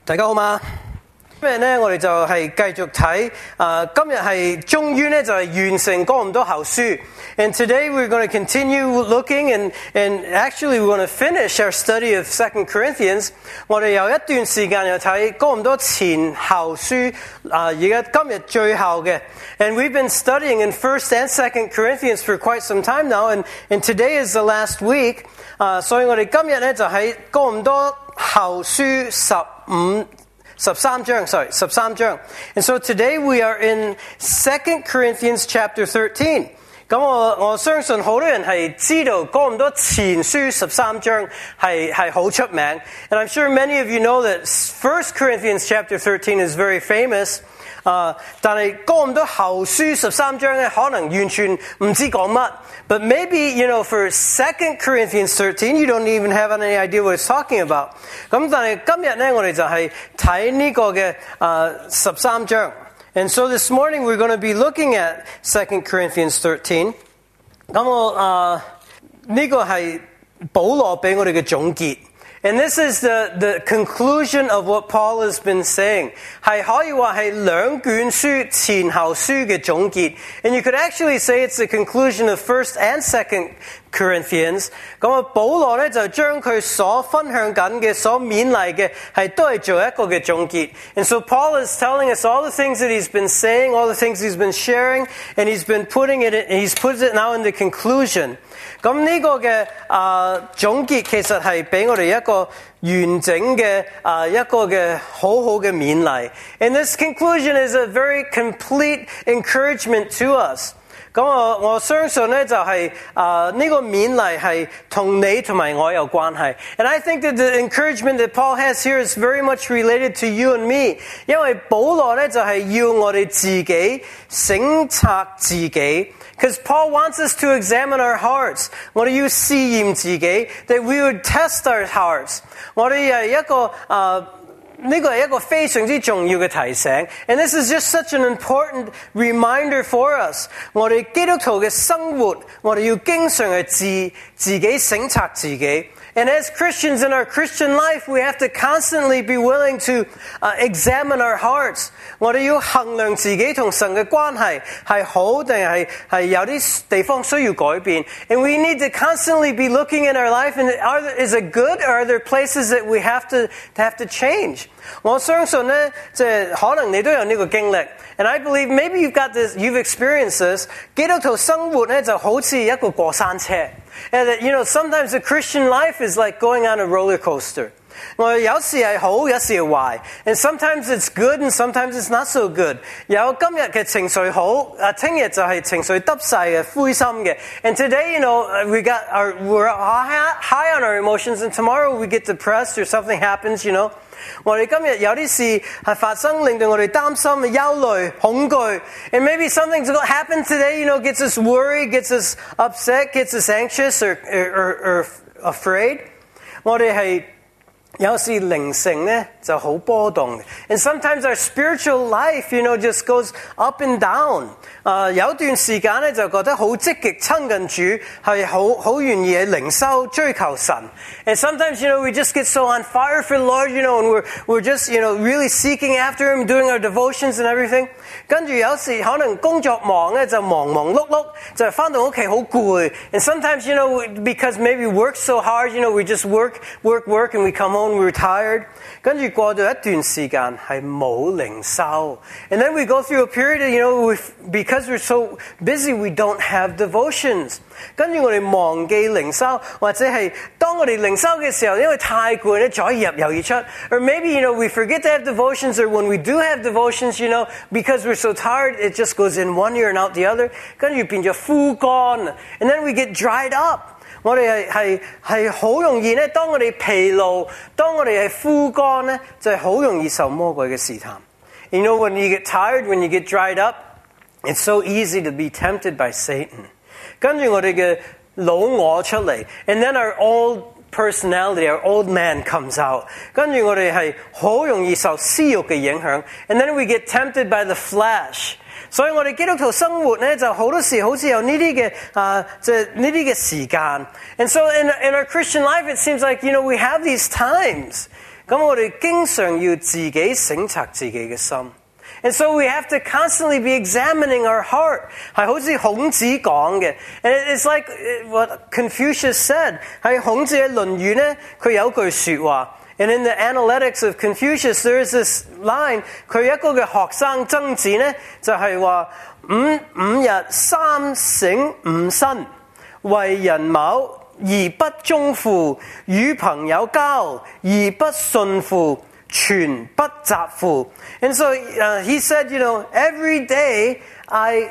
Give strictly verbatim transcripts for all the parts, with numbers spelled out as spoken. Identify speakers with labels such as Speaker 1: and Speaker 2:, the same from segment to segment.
Speaker 1: 大家好嘛？今日咧，我哋就係繼續睇誒，今日係終於咧就係完成哥林多後書。And today we're going to continue looking and and actually we're going to finish our study of Second Corinthians. 我哋有一段時間又睇哥林多前後書啊，而家今日最後嘅。And we've been studying in First and Second Corinthians for quite some time now, and and today is the last week. 啊，所以我哋今日咧就喺哥林多後書十五。十三章 sorry, 十三章 And so today we are in Second Corinthians chapter thirteen. 咁我我相信好多人係知道哥林多前書十三章係係好出名。And I'm sure many of you know that First Corinthians chapter thirteen is very famous. 啊、uh, 但係哥林多後書十三章咧，可能完全唔知講乜。But maybe, you know, for Second Corinthians thirteen, you don't even have any idea what it's talking about. 咁但係今日咧，我哋就係睇呢個嘅啊十三章。And so this morning we're going to be looking at Second Corinthians thirteen. 咁我啊呢個係保羅俾我哋嘅總結。And this is the, the conclusion of what Paul has been saying. 係可以話係兩卷書前後書嘅總結。And you could actually say it's the conclusion of First and Second Corinthians. 咁啊，保羅咧就將佢所分享緊嘅、所勉勵嘅，係都係做一個嘅總結。And so Paul is telling us all the things that he's been saying, all the things he's been sharing, and he's been putting it, in, he's put it now in the conclusion. 咁呢個嘅啊總結其實係俾我哋一個完整嘅啊一個嘅好好嘅勉勵。And this conclusion is a very complete encouragement to us. 咁我我相信咧就係啊呢個勉勵係同你同埋我有關係。And I think that the encouragement that Paul has here is very much related to you and me. 因為保羅咧就係要我哋自己省察自己。Because Paul wants us to examine our hearts. 我哋要試驗自己 that we would test our hearts. 我哋係一個啊呢個係一個非常之重要嘅提醒。And this is just such an important reminder for us. 我哋基督徒嘅生活，我哋要經常去自自己省察自己。And as Christians in our Christian life, we have to constantly be willing to uh, examine our hearts. 我哋要衡量自己同神嘅關係係好定係係有啲地方需要改變。And we need to constantly be looking in our life and are there, is it good or are there places that we have to, to have to change? 我相信咧，即係可能你都有呢個經歷。And I believe maybe you've got this, you've experienced this. 基督徒生活咧就好似一個過山車。And that, you know, sometimes the Christian life is like going on a roller coaster. 我哋有時係好，有時係壞。And sometimes it's good and sometimes it's not so good. 有今日嘅情緒好，啊，聽日就係情緒得晒嘅，灰心嘅。And today, you know, we got our, we're high on our emotions and tomorrow we get depressed or something happens, you know. 我哋今日有啲事係發生，令到我哋擔心、憂慮、恐懼。And maybe something's going to happen today, you know, gets us worried, gets us upset, gets us anxious or, or, or afraid. 我哋係有時靈性咧就好波動嘅。And sometimes our spiritual life, you know, just goes up and down. 啊，有段時間咧就覺得好積極親近主，係好好願意喺靈修追求神。And sometimes, you know, we just get so on fire for the Lord, you know, and we're we're just, you know, really seeking after Him, doing our devotions and everything. 跟住有時可能工作忙咧就忙忙碌碌，就返到屋企好攰。And sometimes, you know, because maybe we work so hard, you know, we just work, work, work, and we come home. We're tired. 跟住過咗一段時間係冇靈修。And then we go through a period, you know, we, because we're so busy, we don't have devotions. 跟住我哋忘記靈修，或者係當我哋靈修嘅時候，因為太攰咧，左耳入右耳出。Or maybe, you know, we forget to have devotions, or when we do have devotions, you know, because we're so tired, it just goes in one ear and out the other. 跟住變咗枯乾。And then we get dried up. 我哋係係係好容易咧，當我哋疲勞，當我哋係枯乾咧，就係好容易受魔鬼嘅試探。You know, when you get tired, when you get dried up, it's so easy to be tempted by Satan. 跟住我哋嘅老我出嚟 and then our old personality, our old man comes out. 跟住我哋係好容易受私慾嘅影響 and then we get tempted by the flesh. 所以我哋基督徒生活咧就好多時好似有呢啲嘅啊，即係呢啲嘅時間。And so in in our Christian life, it seems like, you know, we have these times 咁我哋經常要自己省察自己嘅心。And so we have to constantly be examining our heart. 係好似孔子講嘅。And it's like what Confucius said. 喺孔子嘅論語呢，佢有句說話。And in the analytics of Confucius, there is this line. 佢一個嘅學生曾子呢，就係話五五日三省吾身，為人謀而不忠乎，與朋友交而不信乎，全不責乎。And so uh, he said, you know, every day I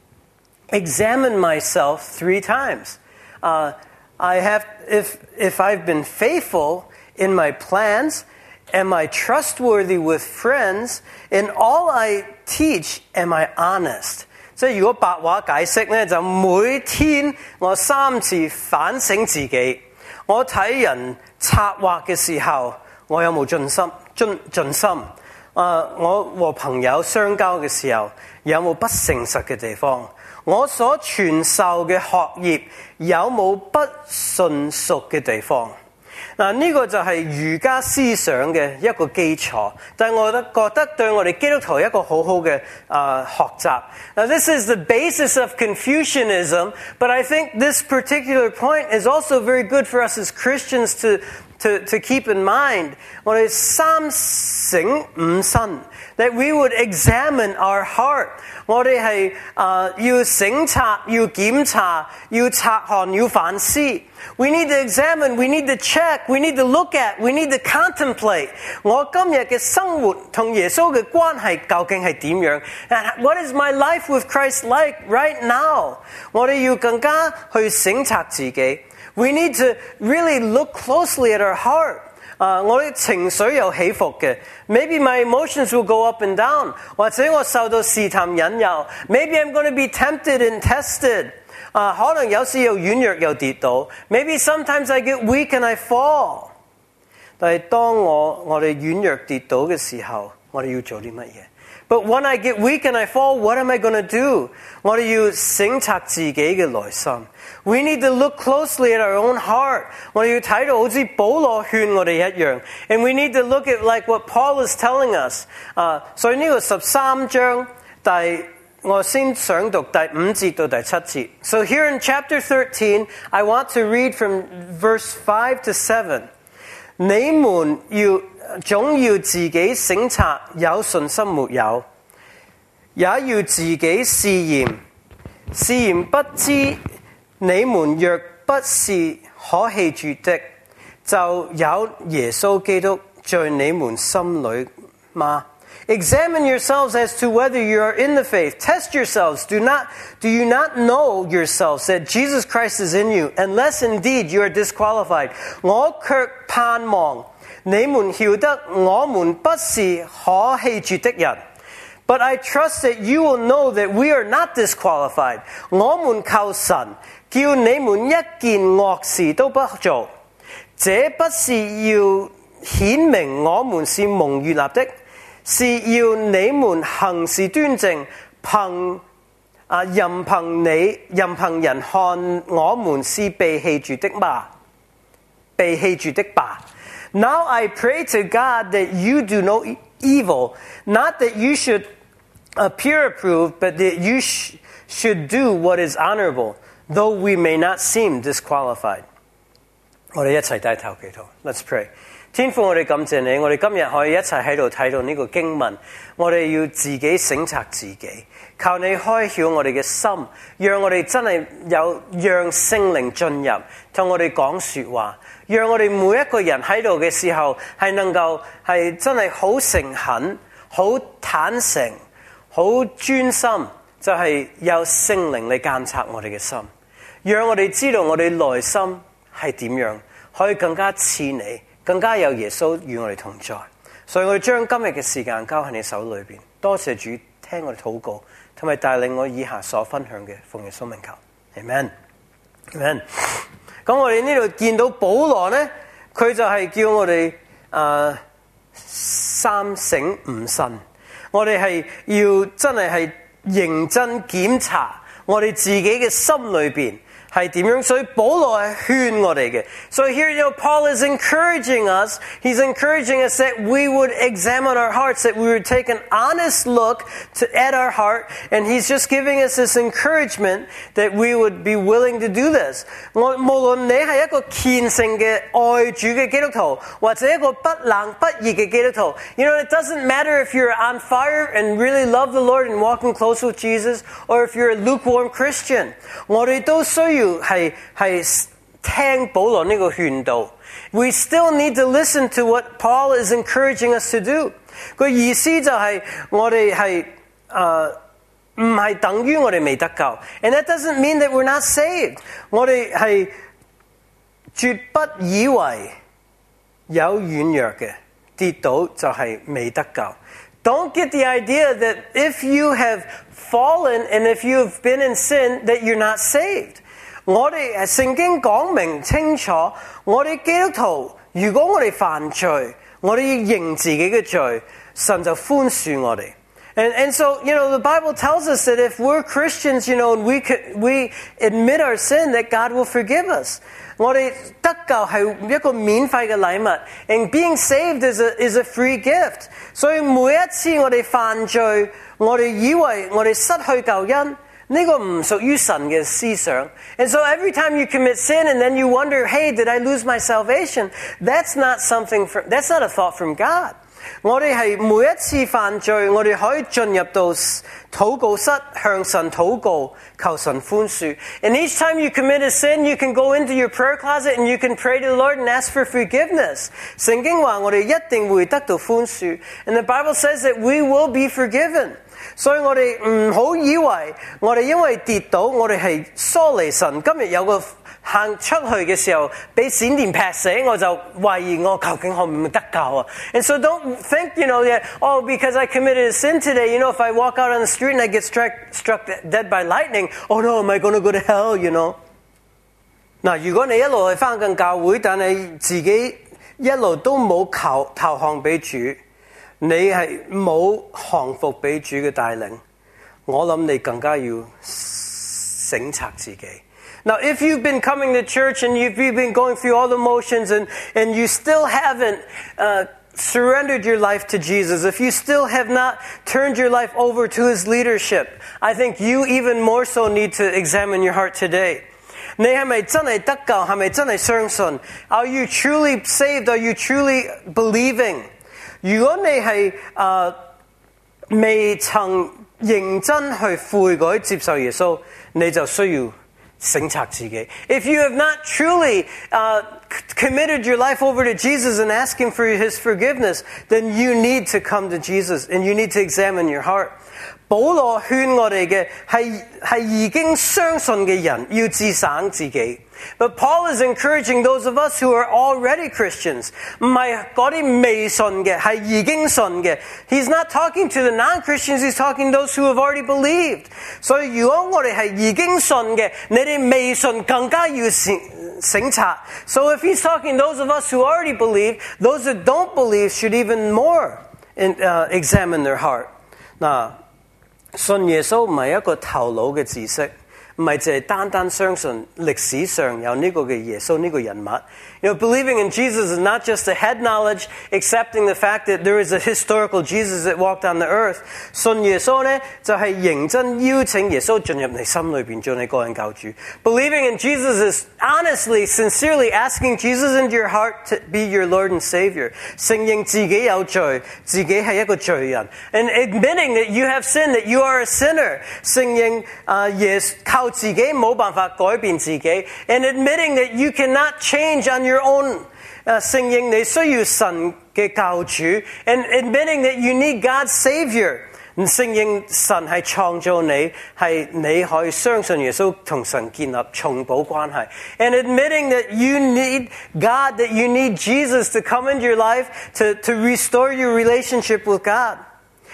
Speaker 1: examine myself three times. Uh, I have, if if I've been faithful in my plans, am I trustworthy with friends? In all I teach, am I honest? 即係如果白話解釋呢，就每天我三次反省自己。我睇人策劃嘅時候，我有冇盡心盡盡心？啊、uh, 我和朋友相交嘅時候，有冇不誠實嘅地方？我所傳授嘅學業有冇不純熟嘅地方？嗱，呢個就係儒家思想嘅一個基礎，但係我覺得覺得對我哋基督徒一個好好嘅啊學習。Now this is the basis of Confucianism, but I think this particular point is also very good for us as Christians to to to keep in mind. 我哋三省吾身 that we would examine our heart. 我哋係啊要省察，要檢查，要察看，要反思。We need to examine, we need to check, we need to look at, we need to contemplate. 我今日嘅生活同耶穌嘅關係究竟係點樣？ And what is my life with Christ like right now? 我哋要更加去省察自己。We need to really look closely at our heart. 啊、uh, 我啲情緒有起伏嘅。Maybe my emotions will go up and down. 或者我受到試探引誘。Maybe I'm going to be tempted and tested. 啊、uh, 可能有時又軟弱又跌倒。Maybe sometimes I get weak and I fall. 但係當我我哋軟弱跌倒嘅時候，我哋要做啲乜嘢？ But when I get weak and I fall, what am I going to do? 我哋要省察自己嘅內心。We need to look closely at our own heart. 我哋要睇到好似保羅勸我哋一樣。And we need to look at like what Paul is telling us. 啊、uh, 所以呢個十三章第我先想讀第五節到第七節。So here in chapter thirteen, I want to read from verse five to seven. 你們要總要自己省察有信心沒有，也要自己試驗。試驗不知你們若不是可棄絕的，就有耶穌基督在你們心裏嗎？ Examine yourselves as to whether you are in the faith. Test yourselves. Do not, do you not know yourselves that Jesus Christ is in you, unless indeed you are disqualified? 我卻盼望你們曉得我們不是可棄絕的人。But I trust that you will know that we are not disqualified. 我們求神叫你們一件惡事都不做，這不是要顯明我們是蒙悅納的，是要你們行事端正，憑啊任憑你任憑人看我們是被棄絕的吧，被棄絕的吧。Now I pray to God that you do no evil, not that you should appear approved, but that you sh- should do what is honorable, though we may not seem disqualified. 我哋一齊低頭祈禱。Let's pray. 天父，我哋感謝你，我哋今日可以一齊喺度睇到呢個經文，我哋要自己省察自己，求你開曉我哋嘅心，讓我哋真係有讓聖靈進入，同我哋講說話，讓我哋每一個人喺度嘅時候係能夠係真係好誠懇、好坦誠、好專心，就係有聖靈嚟監察我哋嘅心，讓我哋知道我哋內心係點樣，可以更加似你，更加有耶穌與我哋同在。所以我哋將今日嘅時間交喺你手裏邊，多謝主聽我哋禱告，同埋帶領我以下所分享嘅奉耶穌名求 Amen Amen。 咁我哋呢度見到保羅呢，佢就係叫我哋誒、呃、三省吾身，我哋係要真係係認真檢查我哋自己嘅心裏邊係點樣？所以保羅係勸我哋嘅。So here, you know, Paul is encouraging us. He's encouraging us that we would examine our hearts, that we would take an honest look to, at our heart, and he's just giving us this encouragement that we would be willing to do this. 我無論你係一個虔誠嘅愛主嘅基督徒，或者一個不冷不熱嘅基督徒 you know, it doesn't matter if you're on fire and really love the Lord and walking close with Jesus, or if you're a lukewarm Christian. 我哋都需要係係聽保羅呢個勸導。We still need to listen to what Paul is encouraging us to do. 個意思就係我哋係誒唔係等於我哋未得救。And that doesn't mean that we're not saved. 我哋係絕不以為有軟弱嘅跌倒就係未得救。Don't get the idea that if you have fallen and if you have been in sin, that you're not saved. 我哋聖經講明清楚，我哋基督徒，如果我哋犯罪，我哋要認自己嘅罪，神就寬恕我哋。And, and so, you know, the Bible tells us that if we're Christians, you know, and we could, we admit our sin, that God will forgive us. 我哋得救係一個免費嘅禮物 and being saved is a, is a free gift. 所以每一次我哋犯罪，我哋以為我哋失去救恩，呢個唔屬於神嘅思想。And so every time you commit sin and then you wonder, hey, did I lose my salvation? That's not something from, that's not a thought from God. 我哋係每一次犯罪，我哋可以進入到禱告室，向神禱告，求神寬恕。And each time you commit a sin, you can go into your prayer closet and you can pray to the Lord and ask for forgiveness. 聖經話我哋一定會得到寬恕。And the Bible says that we will be forgiven. 所以我哋唔好以為我哋因為跌倒，我哋係疏離神。今日有個行出去嘅時候，俾閃電劈死，我就懷疑我究竟可唔可以得救啊 ？And so don't think, you know, that, oh, because I committed a sin today, you know, if I walk out on the street and I get struck struck dead by lightning, oh no, am I going to go to hell, you know? 嗱，如果你一路係返緊教會，但係自己一路都冇求投降俾主，你係冇降服俾主嘅帶領，我諗你更加要省察自己。Now, if you've been coming to church and you've been going through all the motions and, and you still haven't uh, surrendered your life to Jesus, if you still have not turned your life over to His leadership, I think you even more so need to examine your heart today. 你係咪真係得救？係咪真係相信？ Are you truly saved? Are you truly believing? 如果你係uh, 未曾認真去悔改接受耶穌，你就需要省察自己。If you have not truly uh, committed your life over to Jesus and ask Him for His forgiveness, then you need to come to Jesus and you need to examine your heart. 保羅勸我哋嘅係係已經相信嘅人要自省自己。But Paul is encouraging those of us who are already Christians. 唔係嗰啲未信嘅，係已經信嘅。He's not talking to the non-Christians, he's talking to those who have already believed. 所以如果我哋係已經信嘅，你哋未信更加要省察。So if he's talking to those of us who already believe, those that don't believe should even more in, uh, examine their heart. 嗱，信耶穌唔係一個頭腦嘅知識。唔係淨係單單相信歷史上有呢個嘅耶穌呢個人物。You know, believing in Jesus is not just a head knowledge, accepting the fact that there is a historical Jesus that walked on the earth. 信耶穌呢，就係認真邀請耶穌進入你心裏邊，做你個人救主。Believing in Jesus is honestly, sincerely asking Jesus into your heart to be your Lord and Savior. 承認自己有罪，自己係一個罪人。And admitting that you have sinned, that you are a sinner. 承認啊耶靠自己冇辦法改變自己 and admitting that you cannot change on your own, uh, 承認你需要神嘅救主 and admitting that you need God's Savior, 承認神係創造你，係你可以相信耶穌同神建立重補關係 and admitting that you need God, that you need Jesus to come into your life to, to restore your relationship with God.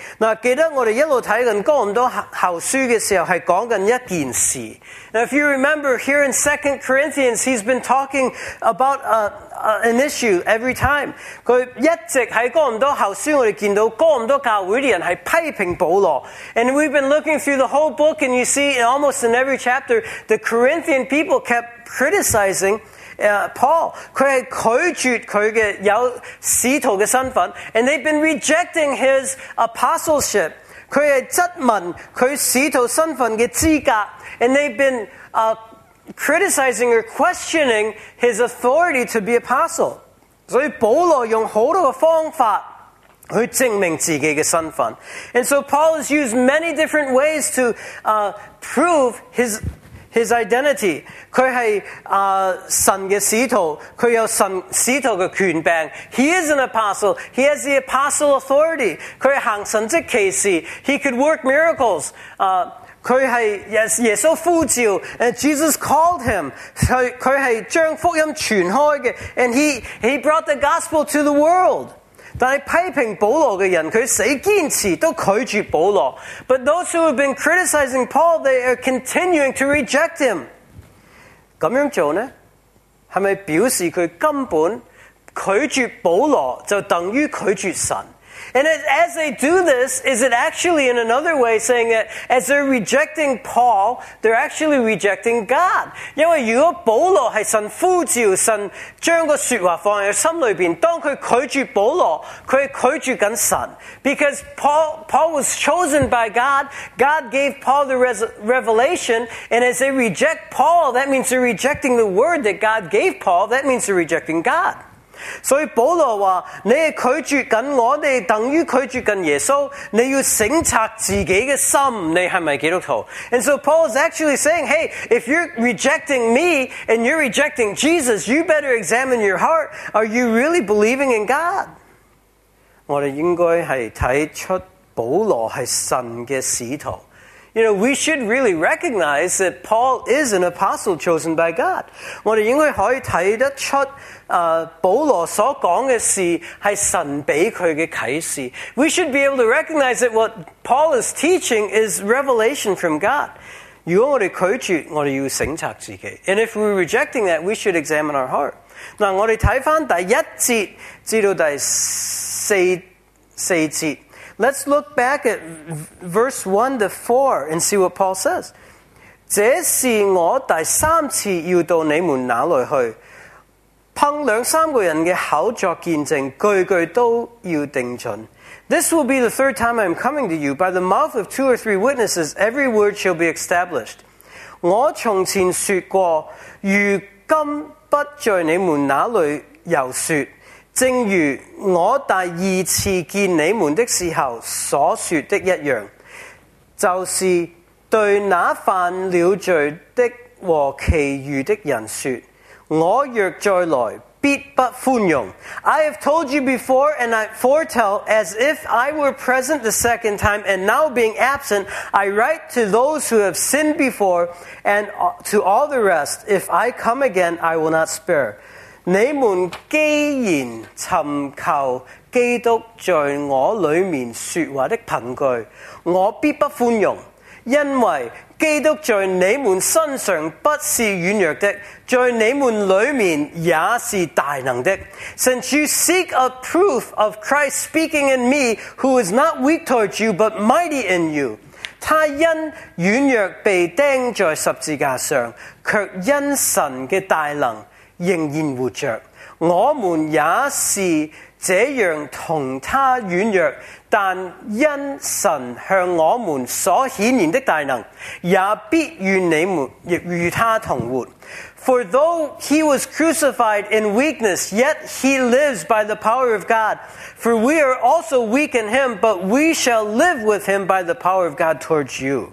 Speaker 1: 嗱，記得我哋一路睇緊哥林多後書嘅時候係講緊一件事。Now, if you remember here in Second Corinthians, he's been talking about a, a, an issue every time. 佢一直喺哥林多後書，我哋見到哥林多教會啲人係批評保羅。And we've been looking through the whole book, and you see almost in every chapter, the Corinthian people kept criticizing Uh, Paul, 佢係拒絕佢嘅有使徒嘅身份 and they've been rejecting his apostleship. 佢係質問佢使徒身份嘅資格 and they've been uh, criticizing or questioning his authority to be apostle. 所以保羅用好多嘅方法去證明自己嘅身份 and so Paul has used many different ways to uh, prove his His identity, 佢係uh, 神嘅使徒，佢有神使徒嘅權柄。He is an apostle. He has the apostle authority. 佢係行神蹟奇事。He could work miracles. Uh, 佢係耶穌呼召 and Jesus called him. 佢佢係將福音傳開嘅 and he, he brought the gospel to the world. 但係批評保羅嘅人，佢死堅持都拒絕保羅。But those who have been criticizing Paul, they are continuing to reject him. 咁樣做呢，係咪表示佢根本拒絕保羅就等於拒絕神？ And as they do this, is it actually in another way saying that as they're rejecting Paul, they're actually rejecting God? 因為如果保羅係神呼召，神將個說話放喺心裏邊，當佢拒絕保羅，佢係拒絕緊神。Because Paul, Paul was chosen by God, God gave Paul the res- revelation, and as they reject Paul, that means they're rejecting the word that God gave Paul, that means they're rejecting God. 所以保羅話你係拒絕緊我哋，等於拒絕緊耶穌，你要省察自己嘅心，你係咪基督徒？ And so Paul is actually saying, hey, if you're rejecting me and you're rejecting Jesus, you better examine your heart. Are you really believing in God? 我哋應該係睇出保羅係神嘅使徒。You know, we should really recognize that Paul is an apostle chosen by God. 我哋應該可以睇得出uh, 保羅所講嘅事係神俾佢嘅啟示。We should be able to recognize that what Paul is teaching is revelation from God. 如果我哋拒絕，我哋要省察自己。And if we're rejecting that, we should examine our heart. 嗱，我哋睇返第一節至到第四四節。Let's look back at verse one to four and see what Paul says. 這是我第三次要到你們那裏去，憑兩三個人嘅口作見證，句句都要定準。This will be the third time I am coming to you. By the mouth of two or three witnesses, every word shall be established. 我從前說過，如今不在你們那裏又說。正如我第二次見你們的時候所說的一樣，就是對那犯了罪的和其餘的人說，我若再來，必不寬容。I have told you before, and I foretell, as if I were present the second time, and now being absent, I write to those who have sinned before, and to all the rest, if I come again, I will not spare. 你們既然尋求基督在我裏面說話的憑據，我必不寬容，因為基督在你們身上不是軟弱的，在你們裏面也是大能的。Since you seek a proof of Christ speaking in me, who is not weak towards you, but mighty in you. 他因軟弱被釘在十字架上，卻因神嘅大能仍然活着，我們也是這樣同他軟弱，但因神向我們所顯現的大能，也必與你們亦與他同活。For though he was crucified in weakness, yet he lives by the power of God. For we are also weak in him, but we shall live with him by the power of God towards you.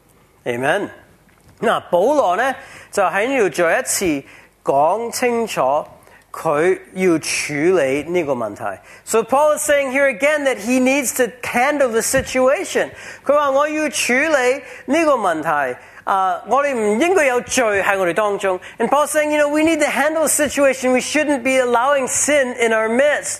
Speaker 1: Amen. 嗱，保羅呢就喺呢度再一次講清楚佢要處理呢個問題。So Paul is saying here again that he needs to handle the situation. 佢話我要處理呢個問題。Uh, 我哋唔應該有罪喺我哋當中。And Paul is saying, you know, we need to handle the situation. We shouldn't be allowing sin in our midst.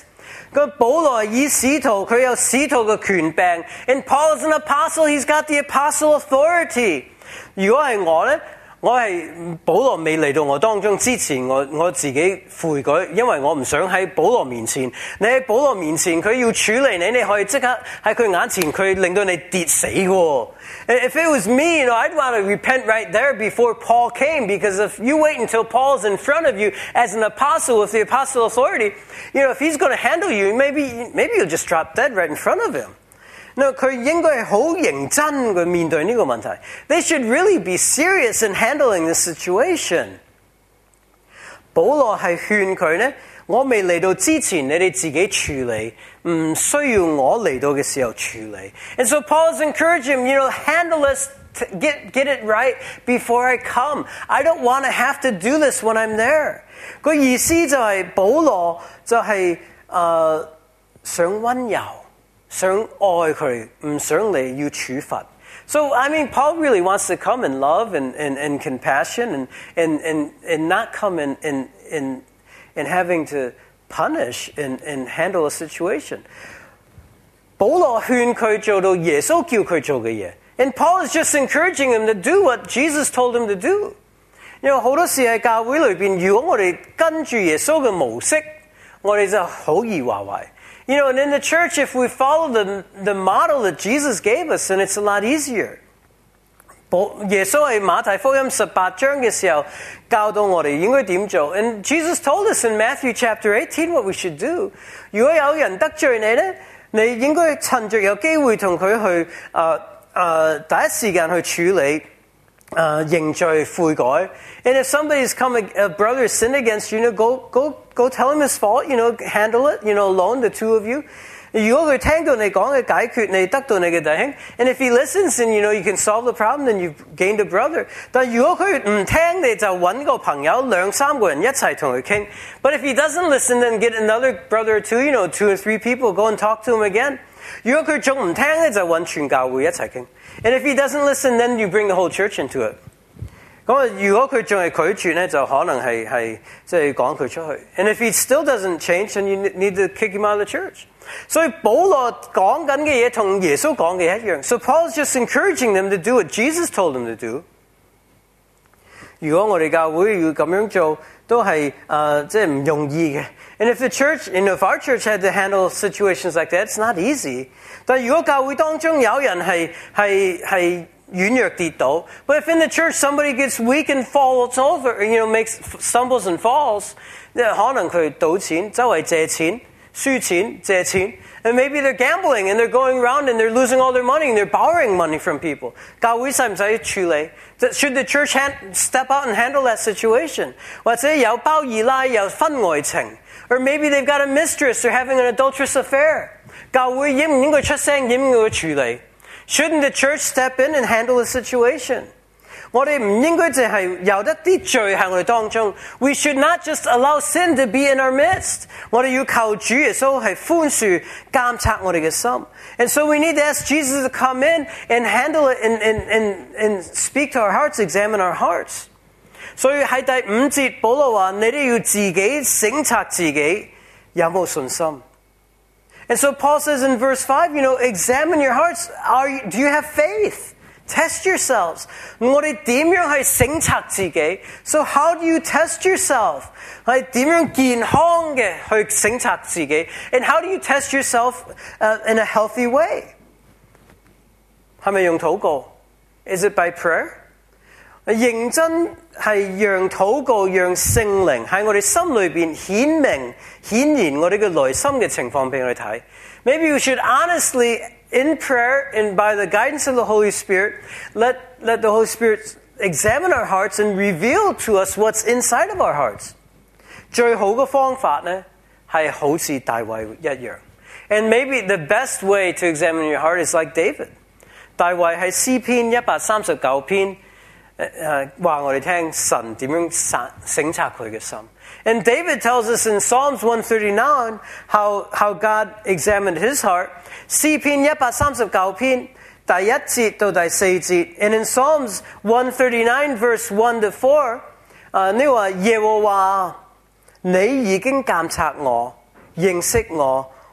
Speaker 1: 個保羅以使徒，佢有使徒嘅權柄。And Paul is an apostle, he's got the apostle authority. 如果係我呢，我係保羅未嚟到我當中之前，我我自己悔改，因為我唔想喺保羅面前。你喺保羅面前，佢要處理你，你可以即刻喺佢眼前，佢令到你跌死喎。If it was me, you know, I'd want to repent right there before Paul came, because if you wait until Paul's in front of you as an apostle with the apostle authority, you know, if he's going to handle you, maybe maybe you'll just drop dead right in front of him. No, 佢應該係好認真去面對呢個問題。They should really be serious in handling the situation. 保羅係勸佢呢，我未嚟到之前，你哋自己處理，唔需要我嚟到嘅時候處理。And so Paul is encouraging him, you know, handle this, get get it right before I come. I don't want to have to do this when I'm there. 個意思就係保羅就係誒想温柔。想愛佢，唔想你要處罰。So, I mean, Paul really wants to come in love and, and, and compassion and, and, and, and not come in, in, in, in having to punish and, and handle a situation. 保羅勸佢做到耶穌叫佢做嘅嘢。And Paul is just encouraging him to do what Jesus told him to do. 因為好多時喺教會裏邊，如果我哋跟住耶穌嘅模式，我哋就好易話壞。You know, and in the church, if we follow the, the model that Jesus gave us, then it's a lot easier. 耶穌喺馬太福音十八章嘅時候教導我哋應該點做。And Jesus told us in Matthew chapter eighteen what we should do. 如果有人得罪你呢，你應該趁着有機會同佢去誒誒第一時間去處理。Uh, 認罪悔改 and if somebody's come a, a brother sinned against you, you know, go go go tell him his fault, you know, handle it, you know, alone, the two of you. 如果佢聽到你講嘅解決你得到你嘅弟兄 and if he listens and you know you can solve the problem, then you've gained a brother. 但如果佢唔聽，你就揾個朋友兩三個人一齊同佢傾。But if he doesn't listen, then get another brother or two, you know, two or three people, go and talk to him again. 如果佢仲唔聽咧，就揾全教會一齊傾。And if he doesn't listen, then you bring the whole church into it. 咁啊，如果佢仲係拒絕咧，就可能係係即係趕佢出去。And if he still doesn't change, then you need to kick him out of the church. 所以保羅講緊嘅嘢同耶穌講嘅一樣。So Paul is just encouraging them to do what Jesus told them to do. 如果我哋教會要咁樣做，都係誒即係唔容易嘅。And if the church, and if our church had to handle situations like that, it's not easy. 但如果教會當中有人係係係軟弱跌倒 but if in the church somebody gets weak and falls over, you know, makes stumbles and falls, 可能佢賭錢，周圍借錢、輸錢、借錢 and maybe they're gambling and they're going around and they're losing all their money and they're borrowing money from people. 教會使唔使處理？ Should the church hand, step out and handle that situation? 或者有包二奶有婚外情 or maybe they've got a mistress, they're having an adulterous affair. 教會應唔應該出聲，應唔應該處理？ Shouldn't the church step in and handle the situation? 我哋唔應該淨係有一啲罪喺我哋當中。We should not just allow sin to be in our midst. 我哋要求主耶穌係寬恕、監察我哋嘅心。And so we need to ask Jesus to come in and handle it and, and, and, and speak to our hearts, examine our hearts. 所以喺第五節，保羅話：你哋要自己省察自己有冇信心。And so Paul says in verse five, you know, examine your hearts. Are you, do you have faith? Test yourselves. 我哋點樣去省察自己 So how do you test yourself? 係點樣健康嘅去省察自己 And how do you test yourself uh, in a healthy way? 係咪用禱告 Is it by prayer? 認真係讓禱告讓聖靈喺我哋心裏邊顯明顯現我哋嘅內心嘅情況俾我哋睇 Maybe we should honestly in prayer and by the guidance of the Holy Spirit let, let the Holy Spirit examine our hearts and reveal to us what's inside of our hearts 最好嘅方法呢係好似大衛一樣 And maybe the best way to examine your heart is like David 大衛喺詩篇一百三十九篇誒話我哋聽神點樣省察佢嘅心 And David tells us in Psalms one thirty-nine how, how God examined his heart 詩篇一百三十九篇第一節到第四節 And in Psalms one thirty-nine verse one to four 誒呢話耶和華你已經監察我認識我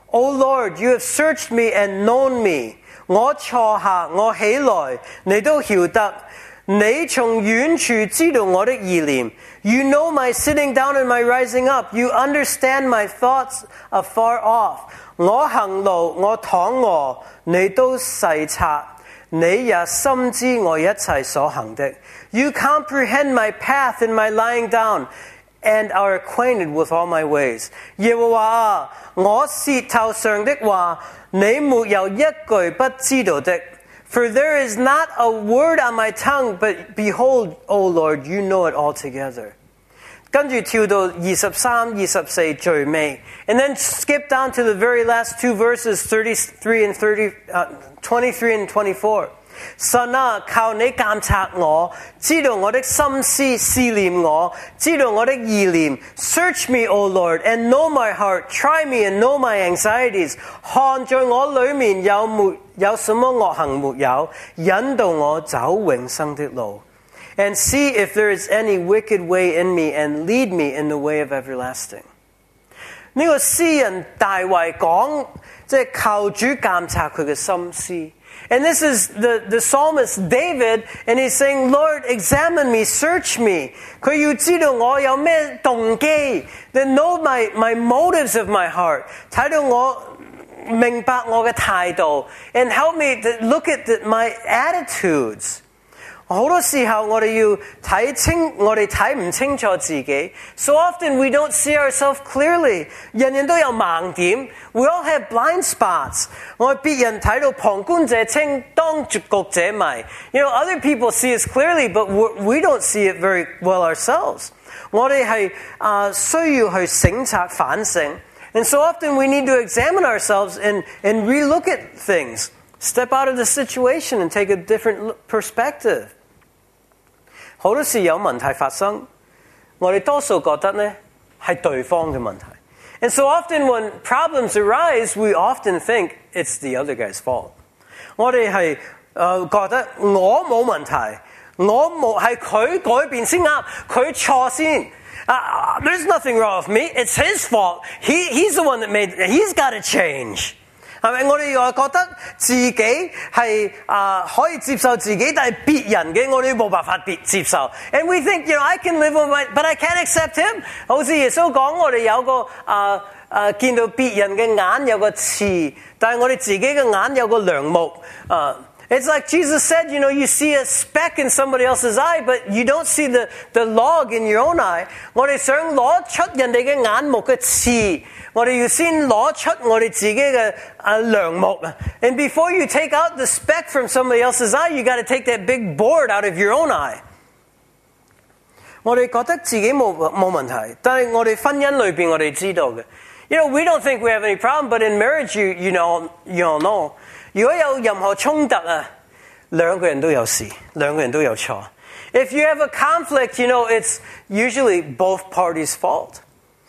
Speaker 1: O Lord, you have searched me and known me. 我坐下，我起來，你都曉得。你從遠處知道我的意念。You know my sitting down and my rising up. You understand my thoughts afar off. 我行路，我躺臥，你都細察。你也深知我一切所行的。You comprehend my path and my lying down, and are acquainted with all my ways. 耶和華啊，我舌頭上的話，你沒有一句不知道的。For there is not a word on my tongue, but behold, O Lord, you know it altogether. 跟住跳到二十三、二十四最尾 and then skip down to the very last two verses, thirty-three and thirty, uh, twenty-three and twenty-four. 神啊，靠你監察我，知道我的心思，試驗我，知道我的意念。Search me, O Lord, and know my heart. Try me and know my anxieties. 看在我裏面有沒有什麼惡行沒有，引導我走永生的路。And see if there is any wicked way in me, and lead me in the way of everlasting. 呢個詩人大衛講，即係靠主監察佢嘅心思。And this is the, the psalmist David, and he's saying, Lord, examine me, search me. 佢要知道我有咩動機 Then know my, my motives of my heart. 睇到我明白我嘅態度 And help me to look at the, my attitudes. 好多時候我哋要睇清，我哋睇唔清楚自己。So often we don't see ourselves clearly. 人人都有盲點。We all have blind spots. 我哋別人睇到旁觀者清，當局者迷。You know, other people see us clearly, but we don't see it very well ourselves. 我哋係啊需要去省察反省。And so often we need to examine ourselves and, and re-look at things. Step out of the situation and take a different perspective. 好多時有問題發生，我哋多數覺得呢係對方嘅問題。And so often when problems arise, we often think it's the other guy's fault. 我哋係誒覺得我冇問題，我冇係佢改變先啱，佢錯先。Uh, there's nothing wrong with me. It's his fault. He, he's the one that made it. He's got to change. 係咪？我哋又覺得自己係啊、呃、可以接受自己，但係別人嘅我哋冇辦法別接受。And we think, you know, I can live with my, but I can't accept him. 好似耶穌講，我哋有個啊啊、呃、見到別人嘅眼有個刺，但係我哋自己嘅眼有個梁木啊。Uh, It's like Jesus said, you know, you see a speck in somebody else's eye, but you don't see the, the log in your own eye. 我哋想攞出人哋嘅眼目嘅刺，我哋要先攞出我哋自己嘅啊梁木。And before you take out the speck from somebody else's eye, you got to take that big board out of your own eye. 我哋覺得自己冇冇問題，但係我哋婚姻裏邊我哋知道嘅。You know, we don't think we have any problem, but in marriage, you, you know, you all know. 如果有任何衝突啊，兩個人都有事，兩個人都有錯。If you have a conflict, you know, it's usually both parties' fault. 啊、uh, ，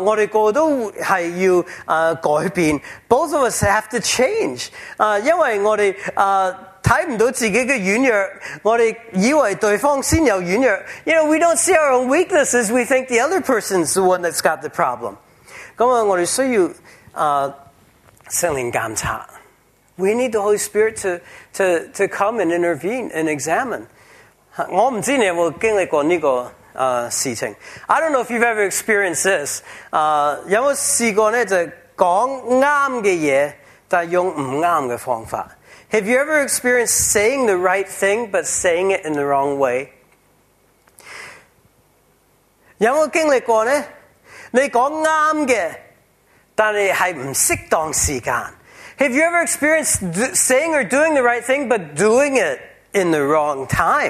Speaker 1: 我哋個個都係要啊、uh, 改變。Both of us have to change. 啊、uh, ，因為我哋啊睇唔到自己嘅軟弱，我哋以為對方先有軟弱。You know, we don't see our own weaknesses. We think the other person's the one that's got the problem. 咁啊，我哋需要啊聖靈監察。We need the Holy Spirit to, to, to come and intervene and examine. 我唔知你有冇經歷過呢個uh, 事情。I don't know if you've ever experienced this. Uh, 有冇試過呢？就係講啱嘅嘢，但係用唔啱嘅方法。Have you ever experienced saying the right thing but saying it in the wrong way? 有冇經歷過呢？你講啱嘅，但係係唔適當時間。Have you ever experienced saying or doing the right thing, but doing it in the wrong time?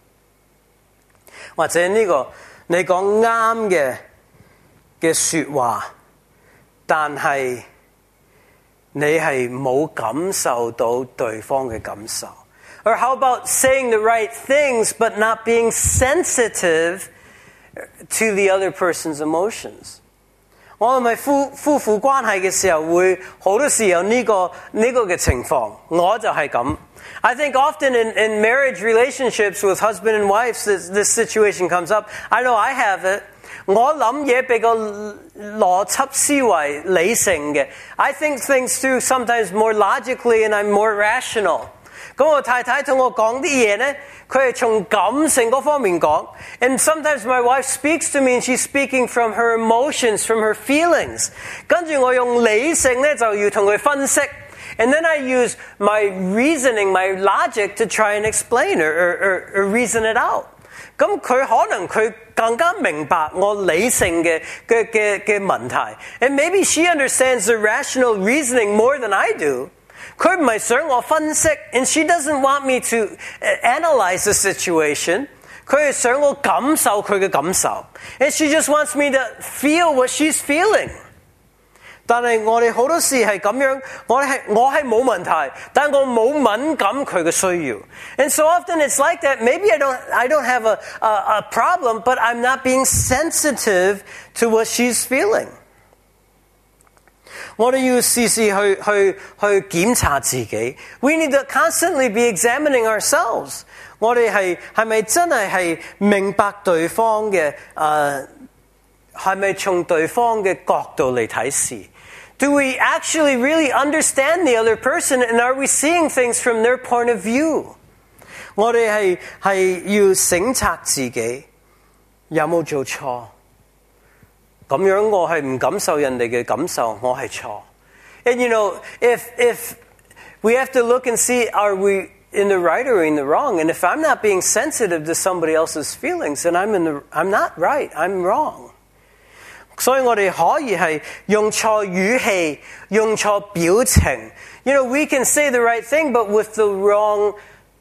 Speaker 1: 或者呢個你講啱嘅嘅說話，但係你係冇感受到對方嘅感受。Or how about saying the right things, but not being sensitive to the other person's emotions? 我係咪夫夫婦關係嘅時候會好多時有呢個呢個嘅情況？我就係咁。I think often in, in marriage relationships with husband and wives, this, this situation comes up. I know I have it. 我諗嘢比較邏輯思維理性嘅。I think things through sometimes more logically and I'm more rational. 咁我太太同我講啲嘢呢，佢係從感性嗰方面講。And sometimes my wife speaks to me and she's speaking from her emotions, from her feelings. 跟住我用理性呢，就要同佢分析。And then I use my reasoning, my logic to try and explain or, or, or reason it out. 咁佢可能佢更加明白我理性嘅嘅嘅嘅問題。And maybe she understands the rational reasoning more than I do. 佢唔係想我分析 and she doesn't want me to analyze the situation. 佢係想我感受佢嘅感受。And she just wants me to feel what she's feeling. 但係我哋好多時係咁樣，我係我係冇問題，但我冇敏感佢嘅需要。And so often it's like that. Maybe I don't I don't have a a, a problem, but I'm not being sensitive to what she's feeling. 我哋要時時去去去檢查自己。We need to constantly be examining ourselves. 我哋係係咪真係係明白對方嘅誒？係咪從對方嘅角度嚟睇事？ Do we actually really understand the other person and are we seeing things from their point of view? 我哋係係要省察自己有冇做錯，咁樣我係唔感受人哋嘅感受，我係錯。And you know, if if we have to look and see, are we in the right or in the wrong? And if I'm not being sensitive to somebody else's feelings, then I'm in the I'm not right, I'm wrong. 所以我哋可以係用錯語氣，用錯表情。You know, we can say the right thing, but with the wrong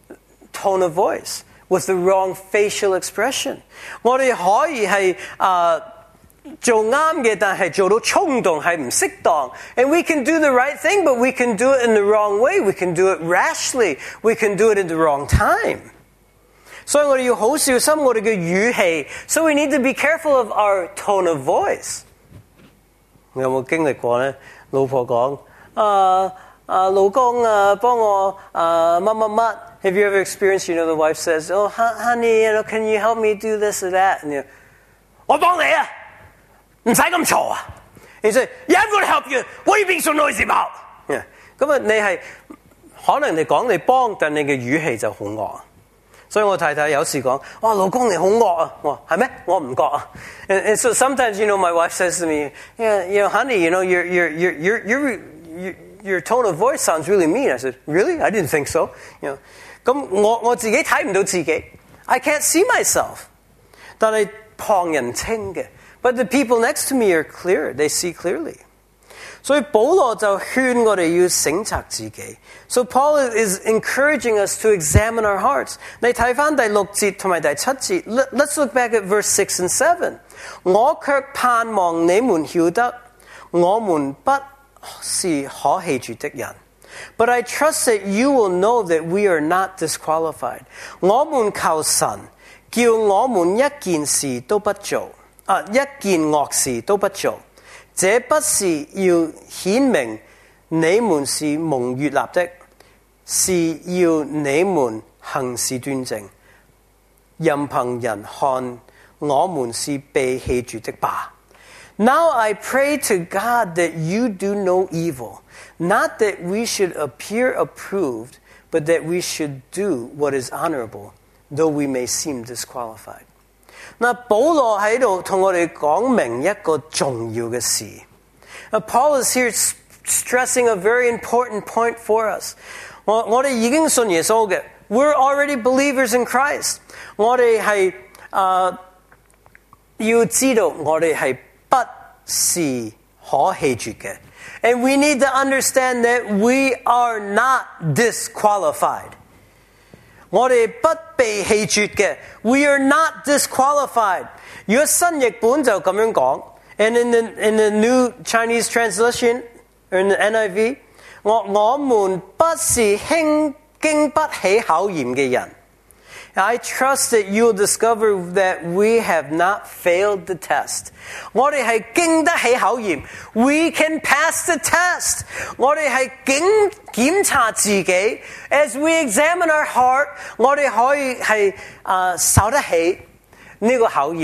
Speaker 1: tone of voice, with the wrong facial expression. 我哋可以係啊、uh, 做啱嘅，但係做到衝動係唔適當。And we can do the right thing, but we can do it in the wrong way. We can do it rashly. We can do it in the wrong time. 所以我哋要好小心我哋嘅語氣。So we need to be careful of our tone of voice. 你有冇經歷過呢？老婆講啊啊老公啊幫我啊乜乜乜。Have you ever experienced, you know, the wife says, "Oh, honey, you know, can you help me do this or that?" And you, 我幫你啊，唔使咁嘈啊。He said, "Yeah, I'm going to help you. What are you being so noisy about?" 咁啊，你係可能你講你幫，但你嘅語氣就好惡。所以我太太有時講，哇，老公你好惡啊！我話係咩？我唔覺啊。And, and so sometimes, you know, my wife says to me, "Yeah, you know, honey, you know, your your your your your your your tone of voice sounds really mean." I said, "Really? I didn't think so." You know, 咁我我自己睇唔到自己 ，I can't see myself。但係旁人清嘅 ，but the people next to me are clear. They see clearly. 所以保羅就勸我哋要省察自己。So Paul is encouraging us to examine our hearts. 你睇翻第六節同埋第七節 ，Let's look back at verse six and seven. 我卻盼望你們曉得，我們不是可棄絕的人。But I trust that you will know that we are not disqualified. 我們求神，叫我們一件事都不做，啊，一件惡事都不做。這不是要顯明你們是蒙悅納的，是要你們行事端正，任憑人看我們是被棄絕的吧。Now I pray to God that you do no evil, not that we should appear approved, but that we should do what is honorable, though we may seem disqualified. 嗱，保羅喺度同我哋講明一個重要嘅事。Now, Paul is here stressing a very important point for us. 我我哋已經信耶穌嘅 ，We're already believers in Christ. 我哋係啊要知道我哋係不是可棄絕嘅。And we need to understand that we are not disqualified. 我哋不被棄絕嘅 ，We are not disqualified. 如果新譯本就咁樣講 ，and in the in the New Chinese translation or in the N I V， 我我們不是輕經不起考驗嘅人。I trust that you'll discover that we have not failed the test. 我哋係經得起考驗 ，We can pass the test. 我哋係檢檢查自己 ，As we examine our heart， 我哋可以係啊受得起呢個考驗。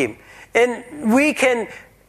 Speaker 1: And we can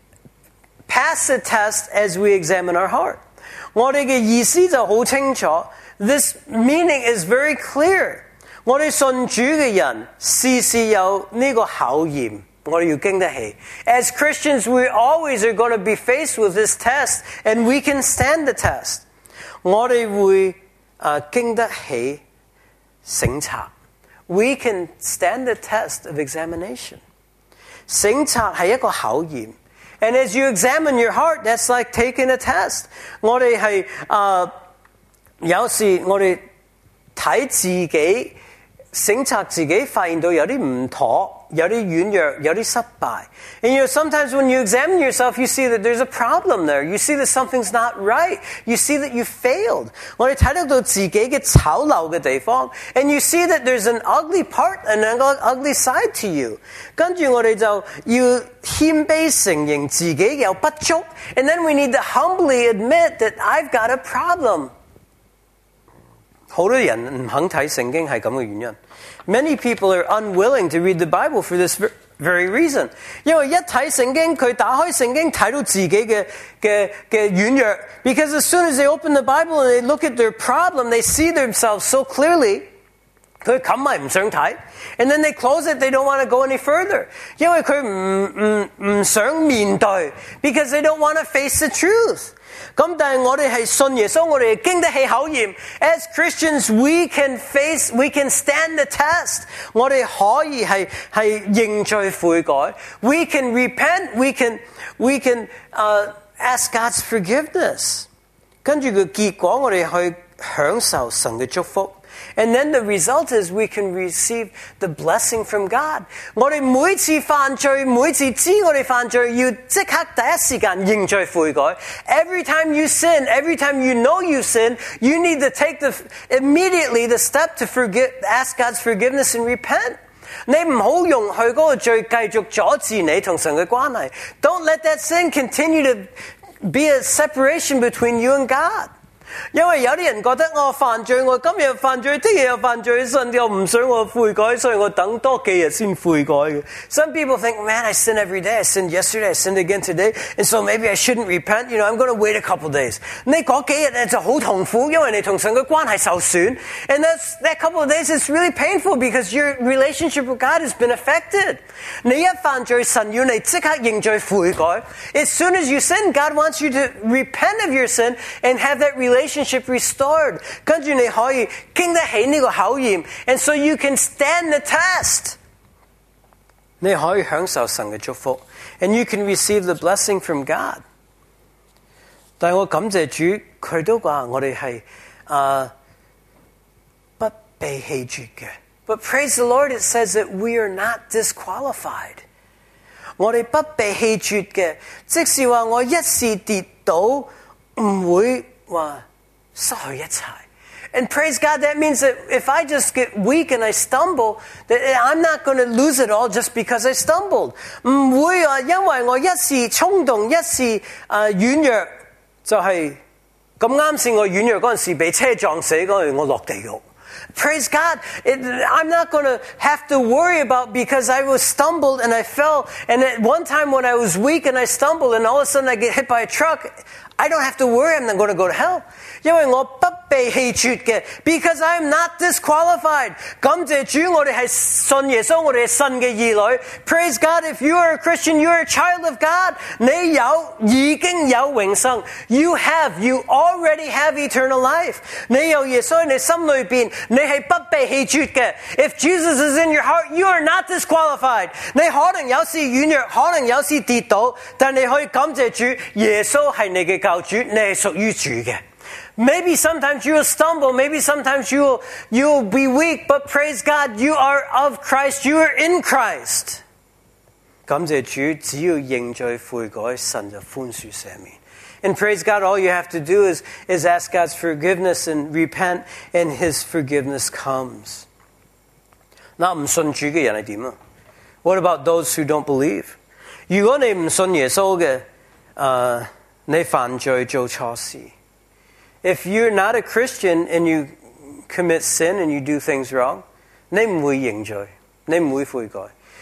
Speaker 1: pass the test as we examine our heart. 我哋嘅意思就好清楚。This meaning is very clear. 我哋信主嘅人，事事有呢個考驗，我哋要經得起。As Christians, we always are going to be faced with this test, and we can stand the test. 我哋會啊經得起省察。We can stand the test of examination. 省察係一個考驗。And as you examine your heart, that's like taking a test. 我哋係啊。有時我哋睇自己，省察自己，發現到有啲唔妥，有啲軟弱，有啲失敗。And you know, sometimes when you examine yourself, you see that there's a problem there. You see that something's not right. You see that you failed. 我哋睇得到自己嘅醜陋嘅地方 ，and you see that there's an ugly part and an ugly side to you. 跟住我哋就要謙卑承認自己有不足 ，and then we need to humbly admit that I've got a problem. 好多人唔肯睇聖經係咁嘅原因。Many people are unwilling to read the Bible for this very reason. 因為一睇聖經，佢打開聖經睇到自己嘅嘅嘅軟弱。Because as soon as they open the Bible and they look at their problem, they see themselves so clearly. 佢冚埋唔想睇 ，and then they close it. They don't want to go any further. 因為佢唔唔唔想面對 ，because they don't want to face the truth. 咁但係我哋係信耶穌，我哋係經得起考驗。As Christians, we can face, we can stand the test. 我哋可以係係認罪悔改。We can repent. We can we can uh, ask God's forgiveness. 跟住個結果，我哋去享受神嘅祝福。And then the result is we can receive the blessing from God. 我哋每次犯罪，每次知我哋犯罪，要即刻第一時間認罪悔改。Every time you sin, every time you know you sin, you need to take the immediately the step to forgive, ask God's forgiveness and repent. 你唔好容許嗰個罪繼續阻止你同神嘅關係。Don't let that sin continue to be a separation between you and God. 因為有啲人覺得我犯罪，我今日又犯罪，聽日又犯罪，神又唔想我悔改，所以我等多幾日先悔改嘅。Some people think, man, I sin every day. I sinned yesterday. I sinned again today. And so maybe I shouldn't repent. You know, I'm going to wait a couple days. 你嗰幾日咧就好痛苦，因為你同神嘅關係受損。And that's, that couple of days is really painful because your relationship with God has been affected. 你一犯罪，神要你即刻認罪悔改。As soon as you sin, God wants you to repent of your sin and have that relationship relationship restored. 跟住你可以經得起呢個考驗 and so you can stand the test. 你可以享受神嘅祝福 and you can receive the blessing from God. 但係我感謝主，佢都話我哋係啊不被棄絕嘅。But praise the Lord, it says that we are not disqualified. 我哋不被棄絕嘅，即是話我一時跌倒唔會話失去一切。And praise God, that means that if I just get weak and I stumble, that I'm not going to lose it all just because I stumbled. 唔會啊，因為我一時衝動，一時啊軟弱，就係咁啱先我軟弱嗰陣時被車撞死嗰陣，我落地獄。Praise God, it, I'm not going to have to worry about because I was stumbled and I fell. And at one time when I was weak and I stumbled and all of a sudden I get hit by a truck, I don't have to worry I'm not going to go to hell. 因為我不被棄絕嘅 because I'm not disqualified. 感謝主，我哋係信耶穌，我哋係神嘅兒女。Praise God, if you are a Christian, you are a child of God. 你有已經有永生。You have, you already have eternal life. 你有耶穌喺你心裏邊，你係不被棄絕嘅。If Jesus is in your heart, you are not disqualified. 你可能有時軟弱，可能有時跌倒，但你可以感謝主，耶穌係你嘅救主，你係屬於主嘅。Maybe sometimes you will stumble. Maybe sometimes you will, you will be weak. But praise God, you are of Christ. You are in Christ. 感謝主，只要認罪悔改，神就寬恕赦免。And praise God, all you have to do is, is ask God's forgiveness and repent, and His forgiveness comes. 嗱，唔信主嘅人係點啊？ What about those who don't believe? 如果你唔信耶穌嘅，誒，你犯罪做錯事。If you're not a Christian and you commit sin and you do things wrong, 你唔會認罪，你唔會悔改。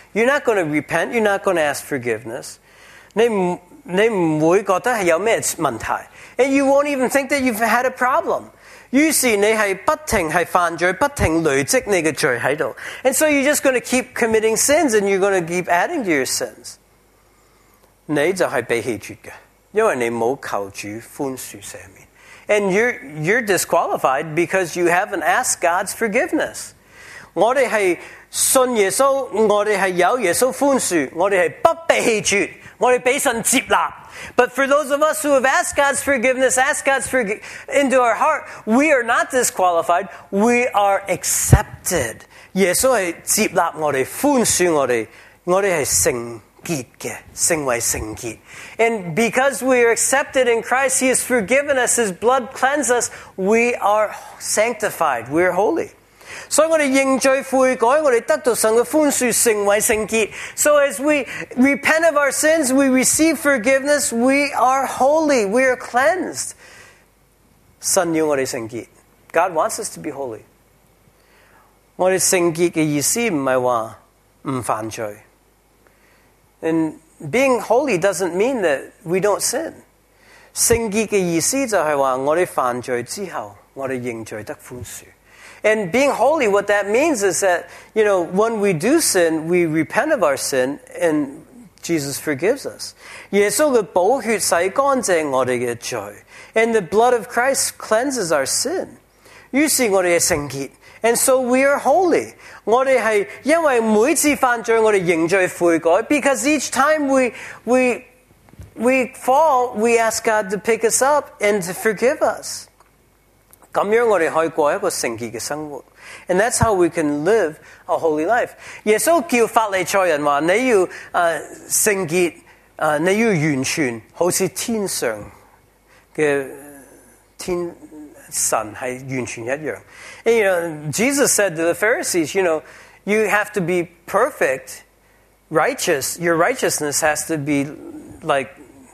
Speaker 1: You're not going to repent. You're not going to ask forgiveness. 你唔你唔會覺得係有咩問題 And you won't even think that you've had a problem. 於是你係不停係犯罪，不停累積你嘅罪喺度。And so you're just going to keep committing sins and you're going to keep adding to your sins. 你就係被棄絕嘅，因為你冇求主寬恕赦免。And you're, you're disqualified because you haven't asked God's forgiveness. 我哋係信耶穌，我哋係有耶穌寬恕，我哋係不被棄絕，我哋俾神接納。But for those of us who have asked God's forgiveness, asked God's forgiveness into our heart, we are not disqualified. We are accepted. 耶穌係接納我哋，寬恕我哋，我哋係聖潔嘅，成為聖潔。And because we are accepted in Christ, He has forgiven us, His blood cleansed us, we are sanctified, we are holy. 所以我哋認罪悔改，我哋得到神嘅寬恕，成為聖潔。So as we repent of our sins, we receive forgiveness, we are holy, we are cleansed. 神要我哋聖潔。God wants us to be holy. 我哋聖潔嘅意思唔係話唔犯罪。And being holy doesn't mean that we don't sin. 聖潔嘅意思就係話我哋犯罪之後，我哋認罪得寬恕。And being holy, what that means is that, you know, when we do sin, we repent of our sin and Jesus forgives us. 耶穌嘅寶血洗乾淨我哋嘅罪。And the blood of Christ cleanses our sin. 於是我哋係聖潔。And so we are holy. 我哋係因為每次犯罪我哋認罪悔改 because each time we, we, we fall, we ask God to pick us up and to forgive us. 咁樣我哋可以過一個聖潔嘅生活。And that's how we can live a holy life. 耶穌叫法利賽人話你要誒聖潔誒你要完全好似天上嘅天神係完全一樣。And you know, Jesus said to the Pharisees, you know, you have to be perfect, righteous. Your righteousness has to be like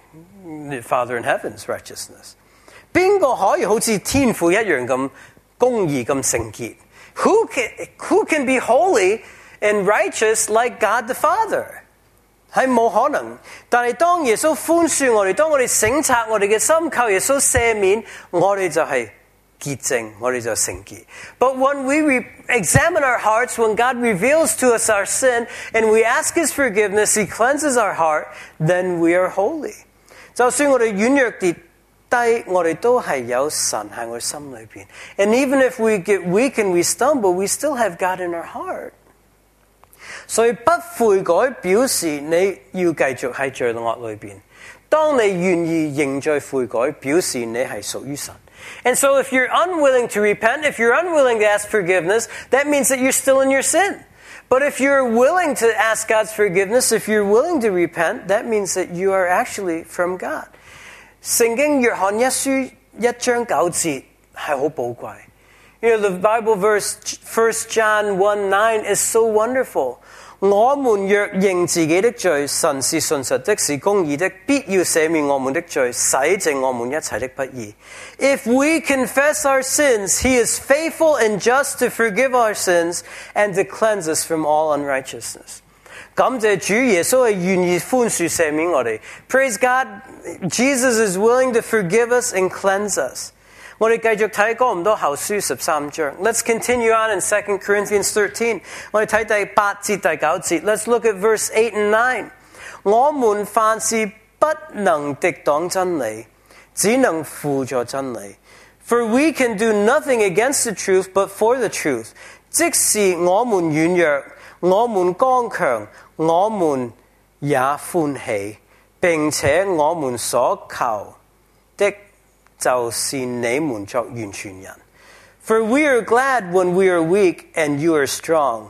Speaker 1: the Father in heaven's righteousness. 邊個可以好似天父一樣咁公義咁聖潔 Who can, who can be holy and righteous like God the Father? 係冇可能。但係當耶穌寬恕我哋，當我哋省察我哋嘅心，靠耶穌赦免，我哋就係潔淨，我哋就聖潔。But when we re- examine our hearts, when God reveals to us our sin, and we ask His forgiveness, He cleanses our heart, then we are holy. 就算我哋軟弱跌低，我哋都係有神喺我哋心裏邊。And even if we get weak and we stumble, we still have God in our heart. 所以不悔改表示你要繼續喺罪惡裏邊。當你願意認罪悔改，表示你係屬於神。And so if you're unwilling to repent, if you're unwilling to ask forgiveness, that means that you're still in your sin. But if you're willing to ask God's forgiveness, if you're willing to repent, that means that you are actually from God. 聖經約翰一書一章九節係好寶貴。You know, the Bible verse First John one nine is so wonderful. 我們若認自己的罪，神是信實的，是公義的，必要赦免我們的罪，洗淨我們一切的不義。If we confess our sins, He is faithful and just to forgive our sins and to cleanse us from all unrighteousness. 感謝主耶穌係願意寬恕赦免我哋。Praise God, Jesus is willing to forgive us and cleanse us. 我哋繼續睇哥林多後書十三章。Let's continue on in Second Corinthians thirteen. 我哋睇第八節第九節。Let's look at verse eight and nine. 我們凡事不能敵擋真理，只能輔助真理。For we can do nothing against the truth, but for the truth. 即使我們軟弱，我們剛強，我們也歡喜，並且我們所求的就是你們作完全人。For we are glad when we are weak and you are strong.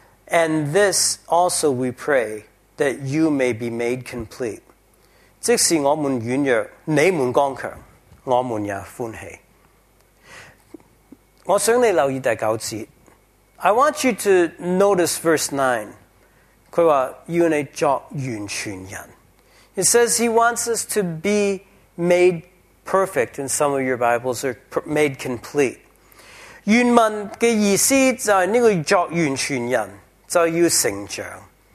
Speaker 1: And this also we pray, that you may be made complete. 即使我們軟弱，你們剛強，我們也歡喜。我想你留意第九節。I want you to notice verse nine. 佢話要你作完全人。It says He wants us to be made perfect. In some of your Bibles are made complete. 原文嘅意思就係呢個作完全人就要成長。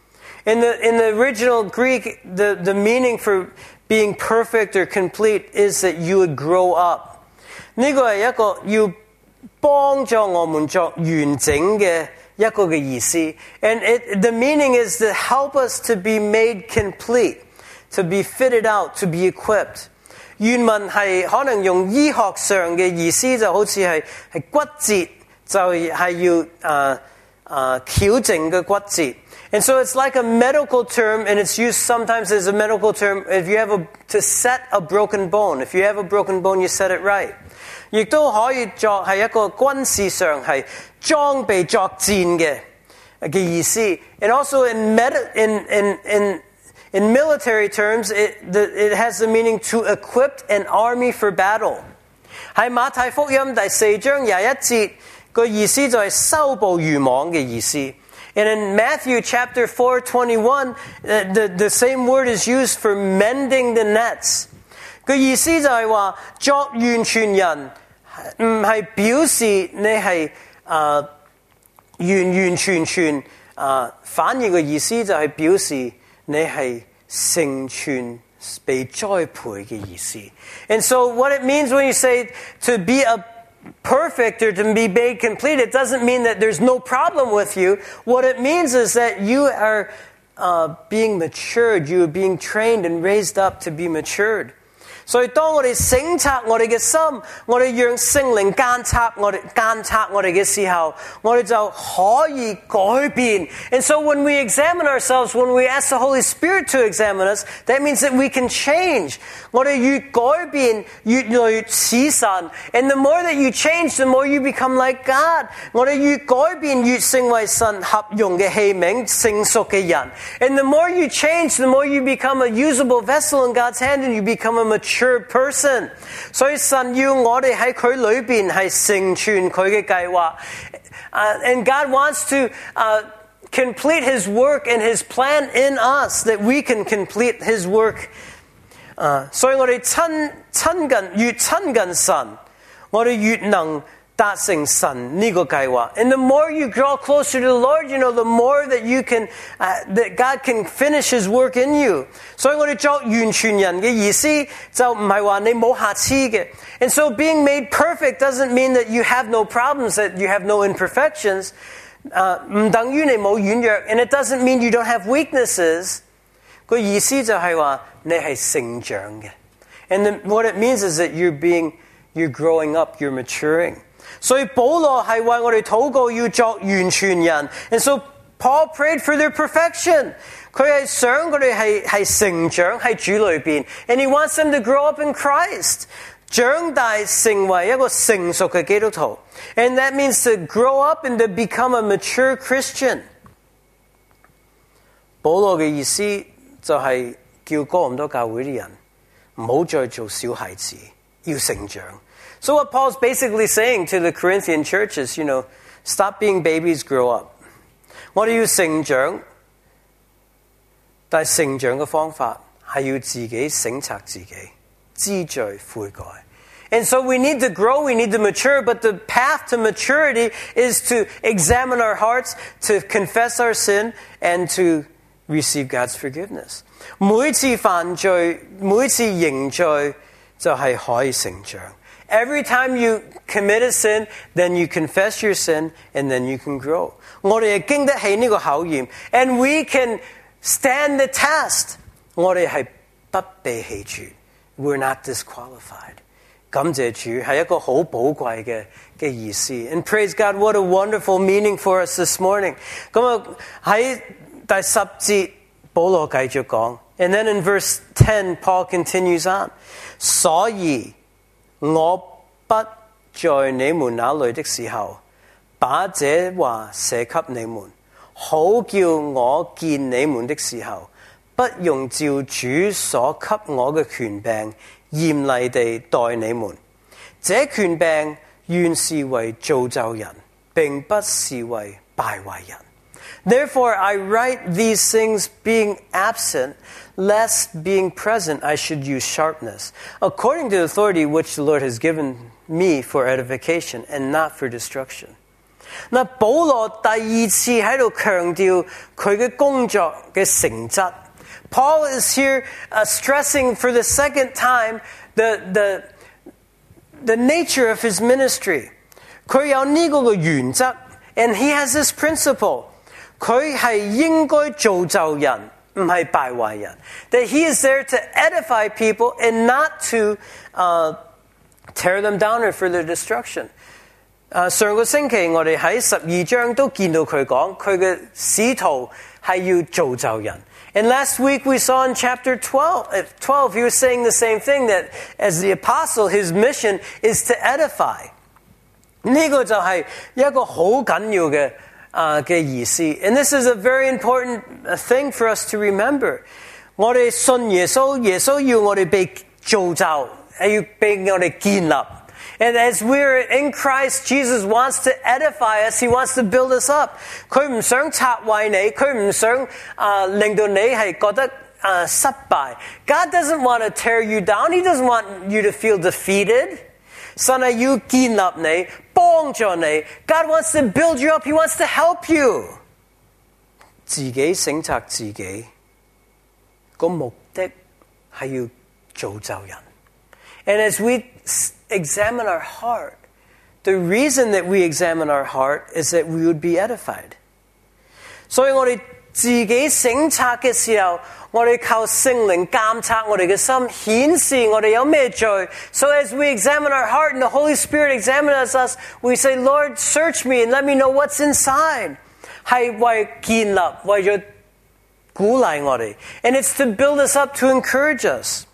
Speaker 1: In the, in the original Greek, the, the meaning for being perfect or complete is that you would grow up. 呢個係一個要幫助我們作完整嘅一個嘅意思。And it, the meaning is to help us to be made complete, to be fitted out, to be equipped. 原文係可能用醫學上嘅意思，就好似係係骨折，就係要誒誒矯正嘅骨折。And so it's like a medical term, and it's used sometimes as a medical term if you have a, to set a broken bone. If you have a broken bone, you set it right. 亦都可以作係一個軍事上係裝備作戰嘅嘅意思。And also in, med, in, in, in, in military terms, it, the, it has the meaning to equip an army for battle. 喺馬太福音第四章廿一節個意思就係修補漁網嘅意思。And in Matthew chapter four twenty-one, the, the same word is used for mending the nets. 個意思就係話作完全人，唔係表示你係誒完完全全誒、呃，反而個意思就係表示你係成全被栽培嘅意思。And so what it means when you say to be a perfect or to be made complete, it doesn't mean that there's no problem with you. What it means is that you are uh, being matured, you are being trained and raised up to be matured. 所以當我哋省察我哋嘅心，我哋讓聖靈監察我哋監察我哋嘅時候，我哋就可以改變。And so when we examine ourselves, when we ask the Holy Spirit to examine us, that means that we can change. 我哋越改變，越來越似神。And the more that you change, the more you become like God. 我哋越改變，越成為神合用嘅器皿，成熟嘅人。And the more you change, the more you become a usable vessel in God's hand, and you become a mature person. 所以神要我哋喺佢裏邊係成全佢嘅計劃。Uh, and God wants to uh, complete His work and His plan in us, that we can complete His work. Uh, 所以我哋親親近越親近神，我哋越能達成神呢個計劃。And the more you draw closer to the Lord, you know, the more that you can, uh, that God can finish His work in you. 所以我哋作完全人嘅意思就唔係話你冇瑕疵嘅。And so being made perfect doesn't mean that you have no problems, that you have no imperfections. uh, 唔等於你冇軟弱。And it doesn't mean you don't have weaknesses. 個意思就係話你係成長嘅。And the, what it means is that you're being, you're growing up, you're maturing. 所以保羅係為我哋禱告要作完全人。And so Paul prayed for their perfection. 佢係想佢哋係係成長喺主裏邊。And he wants them to grow up in Christ. 長大成為一個成熟嘅基督徒。And that means to grow up and to become a mature Christian. 保羅嘅意思就係叫哥林多教會啲人唔好再做小孩子，要成長。So what Paul's basically saying to the Corinthian church is, you know, stop being babies, grow up. 我哋要成長，但係成長嘅方法係要自己省察自己，知罪悔改。And so we need to grow, we need to mature, but the path to maturity is to examine our hearts, to confess our sin, and to receive God's forgiveness. 每次犯罪，每次認罪，就係可以成長。Every time you commit a sin, then you confess your sin, and then you can grow. 我哋係經得起呢個考驗 and we can stand the test. 我哋係不被棄絕 We're not disqualified. 感謝主係一個好寶貴嘅嘅意思。And praise God, what a wonderful meaning for us this morning. 咁啊喺第十節保羅繼續講 And then in verse ten, Paul continues on. 所以我不在你們那裏的時候，把這話寫給你們，好叫我見你們的時候，不用照主所給我嘅權柄嚴厲地待你們。這權柄原是為造就人，並不是為敗壞人。Therefore I write these things being absent, lest being present I should use sharpness, according to the authority which the Lord has given me for edification and not for destruction. 嗱，保羅第二次喺度強調佢嘅工作嘅性質。Paul is here uh, stressing for the second time the, the, the nature of his ministry. 佢有呢個嘅原則 and he has this principle. 佢係應該造就人，唔係敗壞人。That he is there to edify people and not to uh, tear them down or for their destruction. Uh, 上個星期我哋喺十二章都見到佢講，佢嘅使徒係要造就人。And last week we saw in chapter twelve, twelve, he was saying the same thing, that as the apostle, his mission is to edify. 呢個就係一個好緊要嘅啊嘅意思。And this is a very important thing for us to remember. 我哋信耶穌，耶穌要我哋被造就，係要被我哋建立。And as we're in Christ, Jesus wants to edify us. He wants to build us up. 佢唔想拆壞你，佢唔想啊令到你係覺得啊失敗。God doesn't want to tear you down. He doesn't want you to feel defeated. 神係要建立你，幫助你。God wants to build you up. He wants to help you. 自己省察自己，個目的係要造就人。And as we examine our heart, the reason that we examine our heart is that we would be edified. 所以我哋自己省察嘅時候，我哋靠聖靈監察我哋嘅心，顯示我哋有咩罪。So as we examine our heart and the Holy Spirit examines us, we say, Lord, search me and let me know what's inside. 係為建立，為咗鼓勵我哋。And it's to build us up, to encourage us.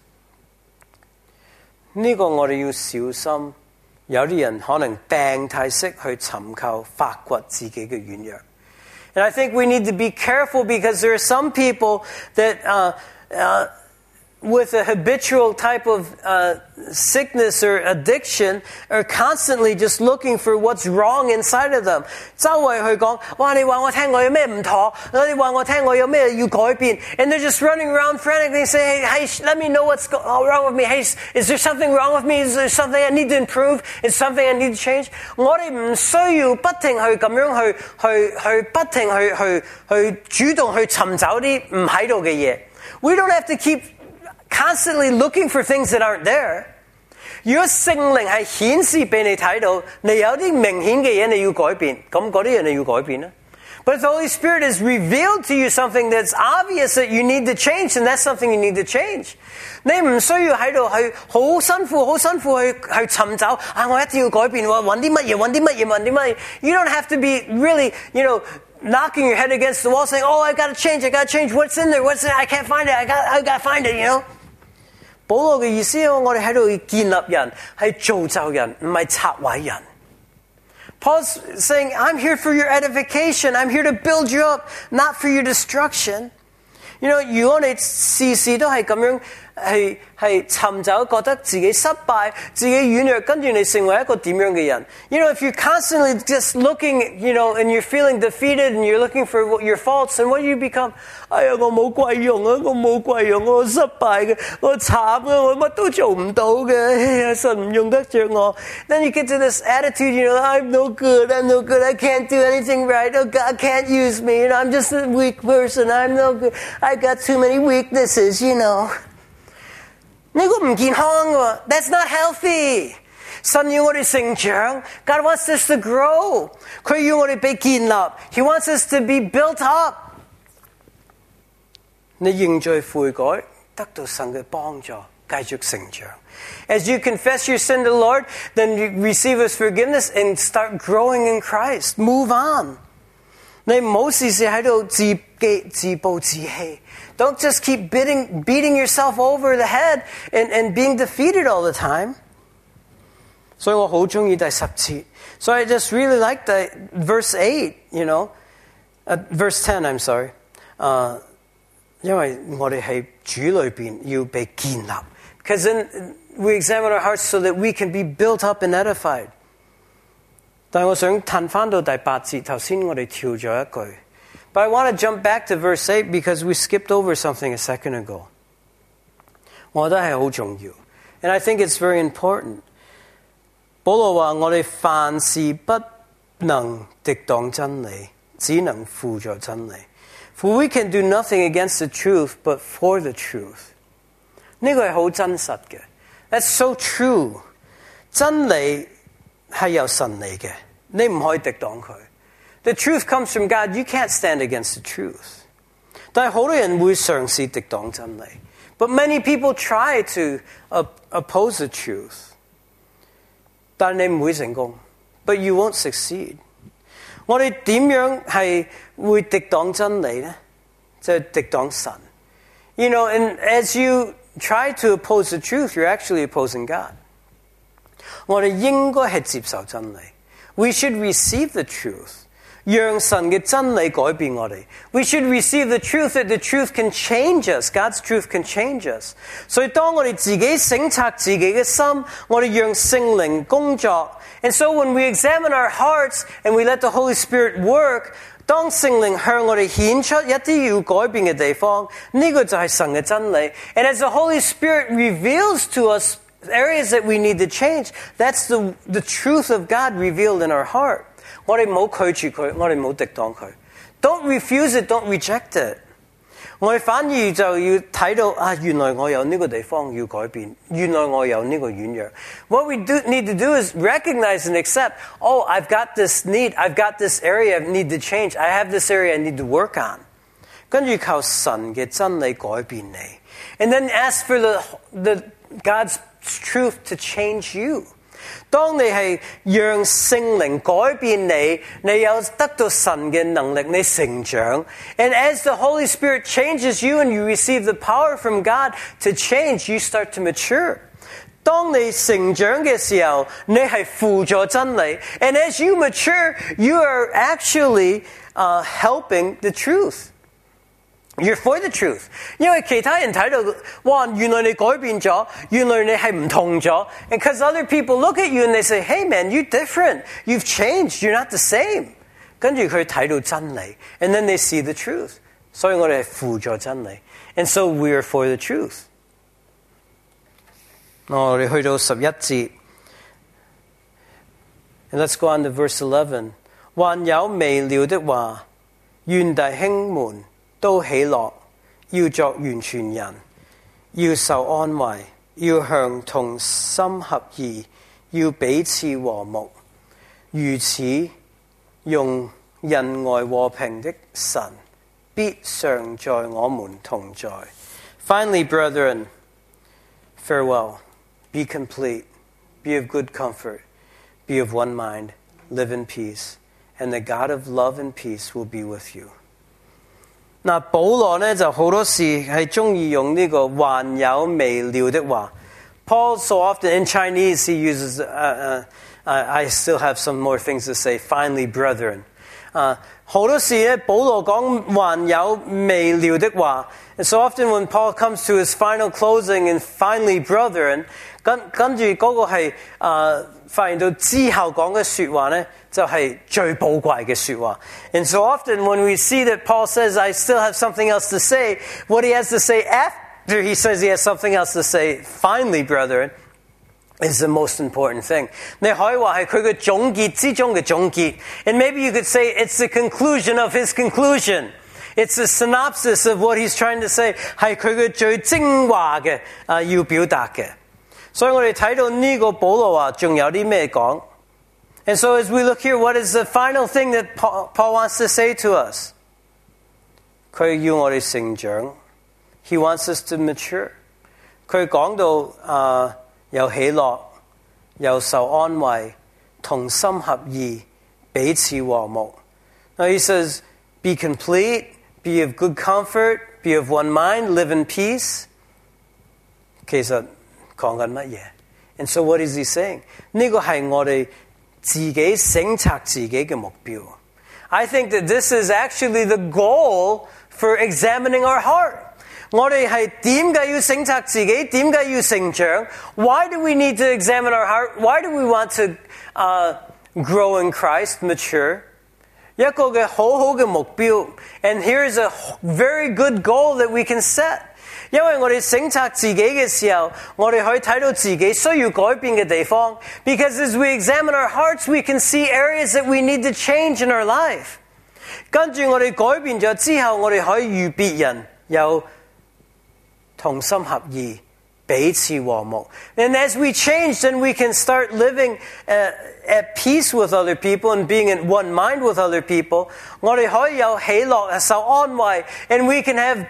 Speaker 1: 呢個我哋要小心，有啲人可能病態式去尋求發掘自己嘅軟弱。And I think we need to be careful because there are some people that uh, uh, with a habitual type of uh, sickness or addiction are constantly just looking for what's wrong inside of them. 周圍去講，哇！你話我聽我有咩唔妥，你話我聽我有咩要改變 and they're just running around frantically saying, hey, hey, let me know what's go- wrong with me. Hey, is there something wrong with me? Is there something I need to improve? Is something I need to change? 我哋唔需要不停去咁樣去去去不停去去去主動去尋找啲唔喺度嘅嘢。We don't have to keep constantly looking for things that aren't there. 如果聖靈係顯示俾你睇到，你有啲明顯嘅嘢你要改變，咁嗰啲嘢你要改變啦。But if the Holy Spirit has revealed to you something that's obvious that you need to change, then that's something you need to change. 你唔需要喺度去好辛苦、好辛苦去去尋找啊！我一定要改變喎，揾啲乜嘢？揾啲乜嘢？揾啲乜嘢 ？You don't have to be really, you know, knocking your head against the wall, saying, "Oh, I got to change. I got to change. What's in there? What's in there? I can't find it. I got, I got to find it." You know. 保羅嘅意思係我哋喺度建立人，係造就人，唔係拆毀人。Paul's saying, I'm here for your edification. I'm here to build you up, not for your destruction. You know, 如果你事事都係咁樣係係尋找覺得自己失敗、自己軟弱，跟住你成為一個點樣嘅人 You know, if you're constantly just looking, you know, and you're feeling defeated and you're looking for what, your faults, then what do you become? 哎呀，我冇貴用啊，我冇貴用，我失敗嘅，我慘啊，我乜都做唔到嘅，哎呀，神唔用得着我。Then you get to this attitude, you know, I'm no good, I'm no good, I can't do anything right, oh God can't use me, you know, I'm just a weak person, I'm no good, I got too many weaknesses, you know. 呢個唔健康喎 That's not healthy. 神要我哋成長 God wants us to grow. 佢要我哋被建立 He wants us to be built up. 你認罪悔改，得到神嘅幫助，繼續成長。As you confess your sin to the Lord, then you receive His forgiveness and start growing in Christ. Move on. 你唔好時時喺度自己自暴自棄。Don't just keep beating, beating yourself over the head and, and being defeated all the time. 所以我好中意第十節。So I just really like the verse eight, you know, uh, verse ten, I'm sorry. Uh, 因為我哋喺主裏邊要被建立。Because then we examine our hearts so that we can be built up and edified. 但係我想褪翻到第八節，頭先我哋跳咗一句。But I want to jump back to verse eight because we skipped over something a second ago. 我覺得係好重要 And I think it's very important. 保羅話我哋凡事不能敵擋真理，只能輔助真理。For we can do nothing against the truth, but for the truth. 呢個係好真實嘅。That's so true. 真理係由神嚟嘅，你唔可以敵擋佢。The truth comes from God. You can't stand against the truth. 但係好多人會嘗試敵擋真理。But many people try to oppose the truth. 但係你唔會成功。But you won't succeed. 我哋點樣係會敵擋真理呢？就係敵擋神。You know, and as you try to oppose the truth, you're actually opposing God. 我哋應該係接受真理。We should receive the truth. 讓神嘅真理改變我哋。We should receive the truth that the truth can change us. God's truth can change us. 所以當我哋自己省察自己嘅心，我哋讓聖靈工作。And so when we examine our hearts and we let the Holy Spirit work, 當聖靈向我哋顯出一啲要改變嘅地方，呢個就係神嘅真理。And as the Holy Spirit reveals to us areas that we need to change, that's the, the truth of God revealed in our heart. 我哋唔好拒絕佢，我哋唔好敵擋佢。Don't refuse it, don't reject it. 我哋反而就要睇到啊，原來我有呢個地方要改變，原來我有呢個軟弱。What we do, need to do is recognize and accept, oh, I've got this need, I've got this area I need to change, I have this area I need to work on. 跟住靠神嘅真理改變你。And then ask for the, the God's truth to change you. 當你係讓聖靈改變你，你有得到神嘅能力，你成長。And as the Holy Spirit changes you and you receive the power from God to change, you start to mature. 當你成長嘅時候，你係輔助真理。And as you mature, you are actually uh, helping the truth. You're for the truth. 因為其他人睇到，哇，原來你改變咗，原來你係唔同咗。And because other people look at you and they say, hey man, you're different. You've changed. You're not the same. 跟住佢睇到真理。And then they see the truth. 所以我哋係輔助真理。And so we are for the truth. 我哋去到十一節。And let's go on to verse eleven. 還有微了的話，願弟兄們都喜樂，要作完全人，要受安慰，要向同心合意，要彼此和睦。如此，用仁愛和平的神必常在我們同在。Finally, brethren, farewell. Be complete. Be of good comfort. Be of one mind. Live in peace. And the God of love and peace will be with you. 嗱，保羅呢就好多時係中意用呢個還有微了的話。Paul so often in Chinese he uses, uh, uh, I still have some more things to say. Finally, brethren. 啊，好多時咧，保羅講還有微了的話。And so often when Paul comes to his final closing and finally, brethren, 跟跟住嗰個係啊，發現到之後講嘅說話呢，就係最寶貴嘅說話。And so often when we see that Paul says, I still have something else to say, what he has to say after he says he has something else to say, finally, brethren, is the most important thing. 你可以話係佢嘅總結之中嘅總結。And maybe you could say it's the conclusion of his conclusion. It's a synopsis of what he's trying to say. 係佢嘅最精華嘅啊，要表達嘅。所以我哋睇到呢個保羅話仲有啲咩講。And so as we look here, what is the final thing that Paul, Paul wants to say to us? 佢要我哋成長。He wants us to mature. 佢講到啊、呃、有喜樂，有受安慰，同心合意，彼此和睦。Now he says, be complete, be of good comfort, be of one mind, live in peace. 其實講緊乜嘢 And so what is he saying? 呢個係我哋自己省察自己嘅目標。I think that this is actually the goal for examining our heart. 我哋係點解要省察自己？點解要成長？ Why do we need to examine our heart? Why do we want to uh, grow in Christ, mature? 一個嘅好好嘅目標。And here is a very good goal that we can set. 因為我哋省察自己嘅時候，我哋可以睇到自己需要改變嘅地方。Because as we examine our hearts, we can see areas that we need to change in our life. 跟住我哋改變咗之後，我哋可以與別人有同心合意，彼此和睦。And as we change, then we can start living uh, at peace with other people and being in one mind with other people. 我哋可以有喜樂，受安慰 and we can have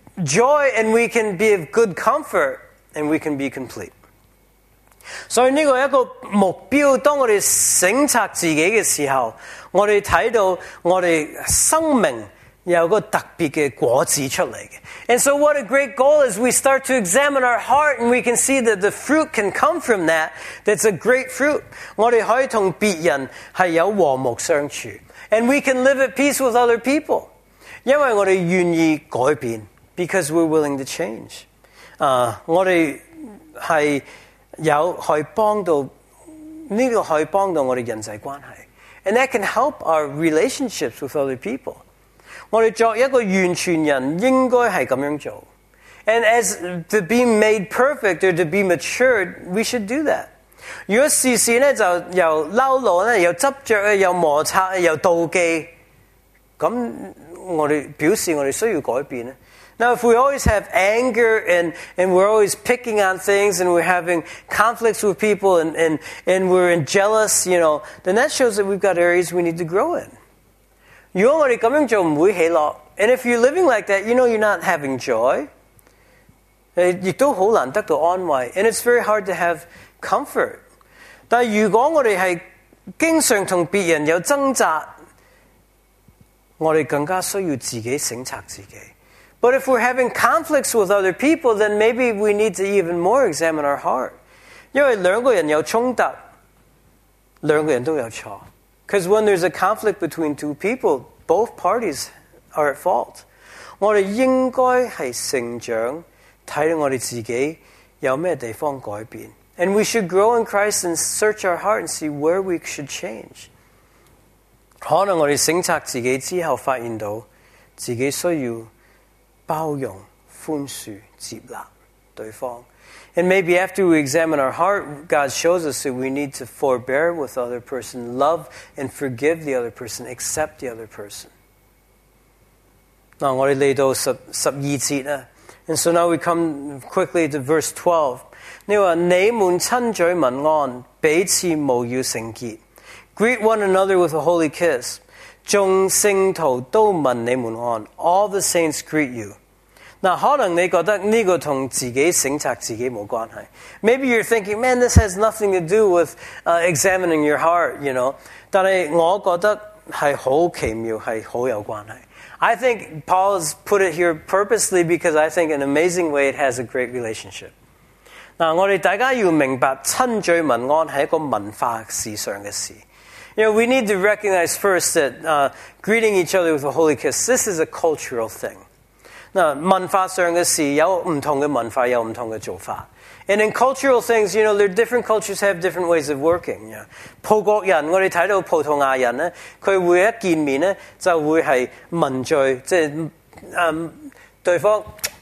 Speaker 1: joy and we can be of good comfort and we can be complete. 所以呢個係一個目標，當我哋省察自己嘅時候，我哋睇到我哋生命有個特別嘅果子出嚟嘅。And so what a great goal is we start to examine our heart and we can see that the fruit can come from that. That's a great fruit. 我哋可以同別人係有和睦相處。And we can live at peace with other people. 因為我哋願意改變 because we're willing to change. 啊、uh, 我哋係有可以幫到呢個可以幫到我哋人際關係。And that can help our relationships with other people. 我哋作一個完全人應該係咁樣做。And as to be made perfect or to be matured, we should do that. 如果事事咧就由嬲怒咧，由執着咧，由摩擦，由妒忌，咁我哋表示我哋需要改變咧。Now, if we always have anger and, and we're always picking on things and we're having conflicts with people and, and, and we're jealous, you know, then that shows that we've got areas we need to grow in. 如果我哋咁樣做唔會喜樂 and if you're living like that, you know you're not having joy. 亦都好難得到安慰 and it's very hard to have comfort. 但係如果我哋係經常同別人有掙扎，我哋更加需要自己省察自己。But if we're having conflicts with other people, then maybe we need to even more examine our heart. 因為兩個人有衝突，兩個人都有錯。Because when there's a conflict between two people, both parties are at fault. 我哋應該係成長，睇到我哋自己有咩地方改變。And we should grow in Christ and search our heart and see where we should change. 可能我哋省察自己之後，發現到自己需要包容、寬恕、接納對方。And maybe after we examine our heart, God shows us that we need to forbear with the other person, love and forgive the other person, accept the other person. 嗱，我哋嚟到十十二節啊。And so now we come quickly to verse twelve. 你話你們親嘴問安，彼此務要聖潔。Greet one another with a holy kiss. 眾聖徒都問你們安 All the saints greet you. 嗱，可能你覺得呢個同自己省察自己冇關係。Maybe you're thinking, man, this has nothing to do with uh, examining your heart, you know. 但係我覺得係好奇妙，係好有關係。I think Paul's put it here purposely because I think in an amazing way it has a great relationship. 嗱，我哋大家要明白親嘴問安係一個文化時尚嘅事。You know, we need to recognize first that uh, greeting each other with a holy kiss, this is a cultural thing. 嗱，文化上嘅事有唔同嘅文化，有唔同嘅做法。And in cultural things, you know, there different cultures have different ways of working. You know. 葡國人，我哋睇到葡萄牙人咧，佢會一見面咧就會係問罪，即係誒對方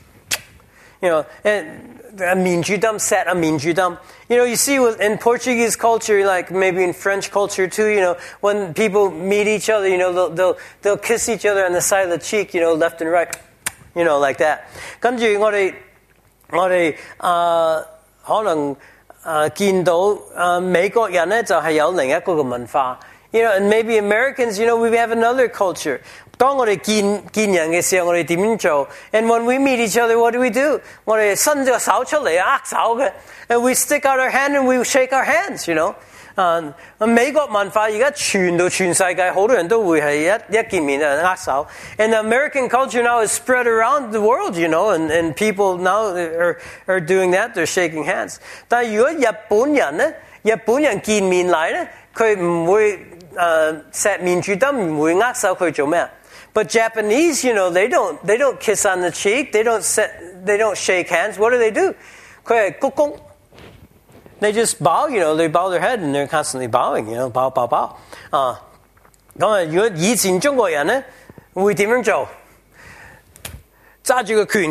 Speaker 1: you know, and 面住燈 set 啊面住燈 You know, you see in Portuguese culture, like maybe in French culture too, you know, when people meet each other, you know, they'll, they'll, they'll kiss each other on the side of the cheek, you know, left and right, you know, like that. 跟住我哋我哋啊可能啊見到啊美國人咧就係有另一個嘅文化 You know, and maybe Americans, you know, we have another culture. 當我哋見見人嘅時候，我哋點樣做 And when we meet each other, what do we do? 我哋伸隻手出嚟握手嘅 And we stick out our hand and we shake our hands, you know. 啊、uh, 美國文化而家傳到全世界，好多人都會係一一見面就握手 And the American culture now is spread around the world, you know, and, and people now are, are doing that, they're shaking hands. 但係如果日本人咧，日本人見面禮咧，佢唔會誒錫面住燈，唔會握手，佢做咩啊？ But Japanese, you know, they don't they don't kiss on the cheek, they don't set, they don't shake hands. What do they do? 佢係鞠躬。They just bow, you know, they bow their head and they're constantly bowing, you know, bow, bow, bow. 啊，咁啊，如果以前中國人咧會點樣做？揸住個拳頭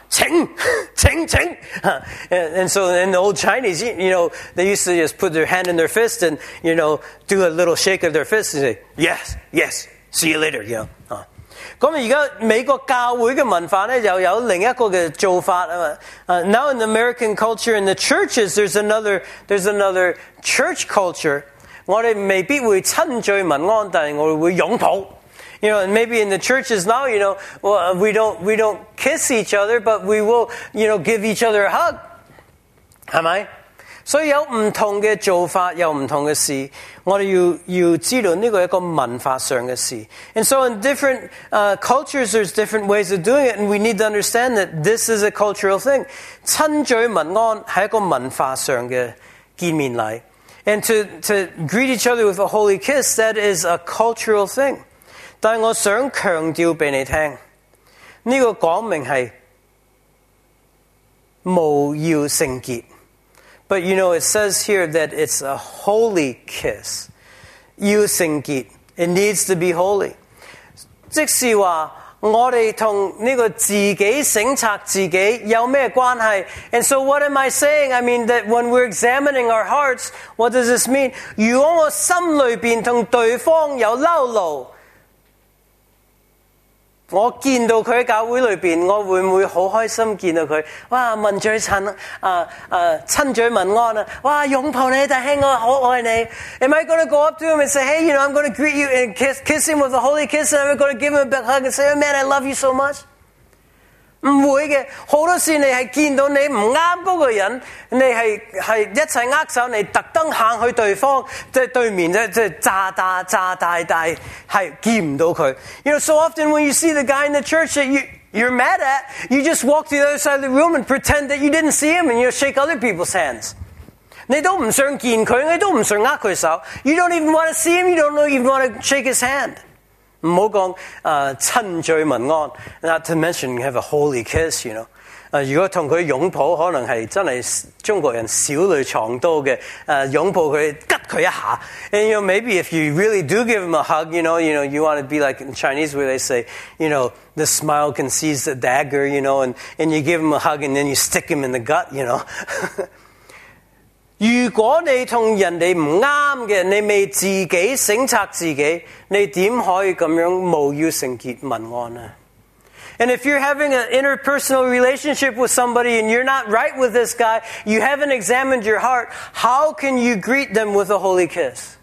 Speaker 1: 請請請 and, and so in the old Chinese, you know, they used to just put their hand in their fist and, you know, do a little shake of their fist and say, yes, yes, see you later, you know. 咁而家美國教會嘅文化咧，又有另一個嘅做法啊嘛。Uh, now in the American culture, in the churches, there's another, there's another church culture. 我哋未必會親嘴問安，但係我哋會擁抱。You know, and maybe in the churches now, you know, well, we don't we don't kiss each other, but we will, you know, give each other a hug. 係咪？所以有唔同嘅做法，有唔同嘅事，我哋要要知道呢個係一個文化上嘅事。And so in different uh, cultures, there's different ways of doing it, and we need to understand that this is a cultural thing. 親嘴問安係一個文化上嘅見面禮。And to, to greet each other with a holy kiss, that is a cultural thing. 但係我想強調俾你聽，呢個講明係務要聖潔。But you know, it says here that it's a holy kiss. 要聖潔 It needs to be holy. 即是話我哋同呢個自己省察自己有咩關係 And so what am I saying? I mean that when we're examining our hearts, what does this mean? 如果我心裏邊同對方有嬲怒，我見到佢喺教會裏邊，我會唔會好開心見到佢？哇，問嘴親啊啊，親嘴問安啊！哇，擁抱你，弟兄，我好愛你。Am I going to go up to him and say, hey, you know, I'm going to greet you and kiss, kiss him with a holy kiss, and I'm going to give him a big hug and say, oh, man, I love you so much? 唔會嘅，好多時你係見到你唔啱嗰個人，你係係一齊握手，你特登行去對方即係對面即係炸大炸大大係見唔到佢。You know, so often when you see the guy in the church that you you're mad at, you just walk to the other side of the room and pretend that you didn't see him, and you shake other people's hands. 你都唔想見佢，你都唔想握佢手。You don't even want to see him. You don't even want to shake his hand. 唔好講誒親嘴問安 ，not to mention have a holy kiss, you know. 誒如果同佢擁抱，可能係真係中國人小女藏刀嘅誒擁抱佢，吉佢一下。And you know, maybe if you really do give him a hug, you know, you know, you want to be like in Chinese where they say, you know, the smile conceals the dagger, you know, and and you give him a hug and then you stick him in the gut, you know. 如果你同人哋唔啱嘅，你未自己省察自己，你點可以咁樣務要聖潔問安呢？ And if you're having an interpersonal relationship with somebody and you're not right with this guy, you haven't examined your heart, how can you greet them with a holy kiss?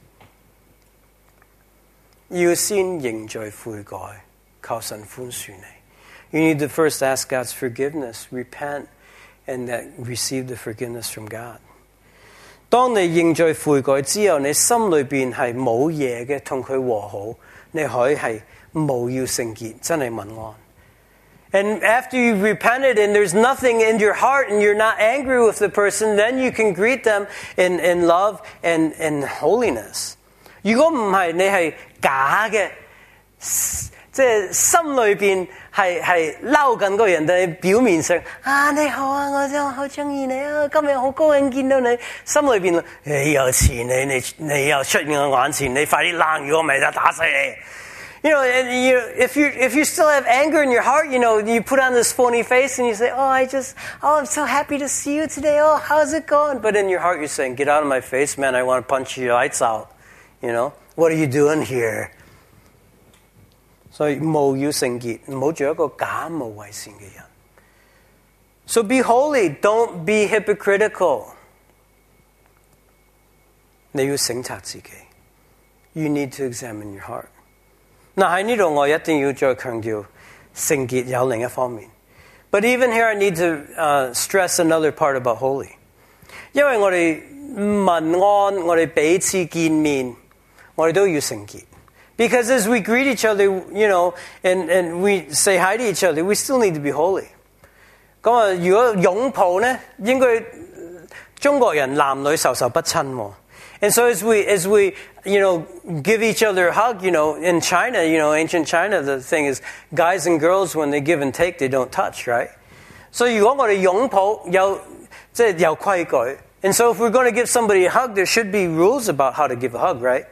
Speaker 1: 要先認罪悔改，求神寬恕你。You need to first ask God's forgiveness, repent, and that receive the forgiveness from God. 當你認罪悔改之後，你心裏邊係冇嘢嘅，同佢和好，你可以係務要聖潔，真係問安。And after you've repented and there's nothing in your heart and you're not angry with the person, then you can greet them in, in love and, and holiness. 如果唔係，你係假嘅，即係心裏邊係係嬲緊個人，但係表面上啊你好啊，我真係好中意你啊，今日好高興見到你，心裏邊你又遲你你你又出現我眼前，你快啲冷，如果唔係就打死你。You know, and you, if you if you still have anger in your heart, you know, you put on this phony face and you say, "Oh, I just, oh, I'm so happy to see you today. Oh, how's it going?" But in your heart, you're saying, "Get out of my face, man! I want to punch your lights out." You know, what are you doing here? 所以務要聖潔，唔好做一個假冒為善嘅人。So be holy, don't be hypocritical. 你要省察自己。You need to examine your heart. 嗱喺呢度我一定要再強調聖潔有另一方面。But even here I need to uh, stress another part about holy. 因為我哋問安，我哋彼此見面，我哋都要聖潔。Because as we greet each other, you know, and, and we say hi to each other, we still need to be holy. 咁啊，如果擁抱呢，應該中國人男女授受不親喎。And so as we, as we, you know, give each other a hug, you know, in China, you know, ancient China, the thing is, guys and girls, when they give and take, they don't touch, right? So 如果我哋擁抱有即係有規矩 and so if we're going to give somebody a hug, there should be rules about how to give a hug, right?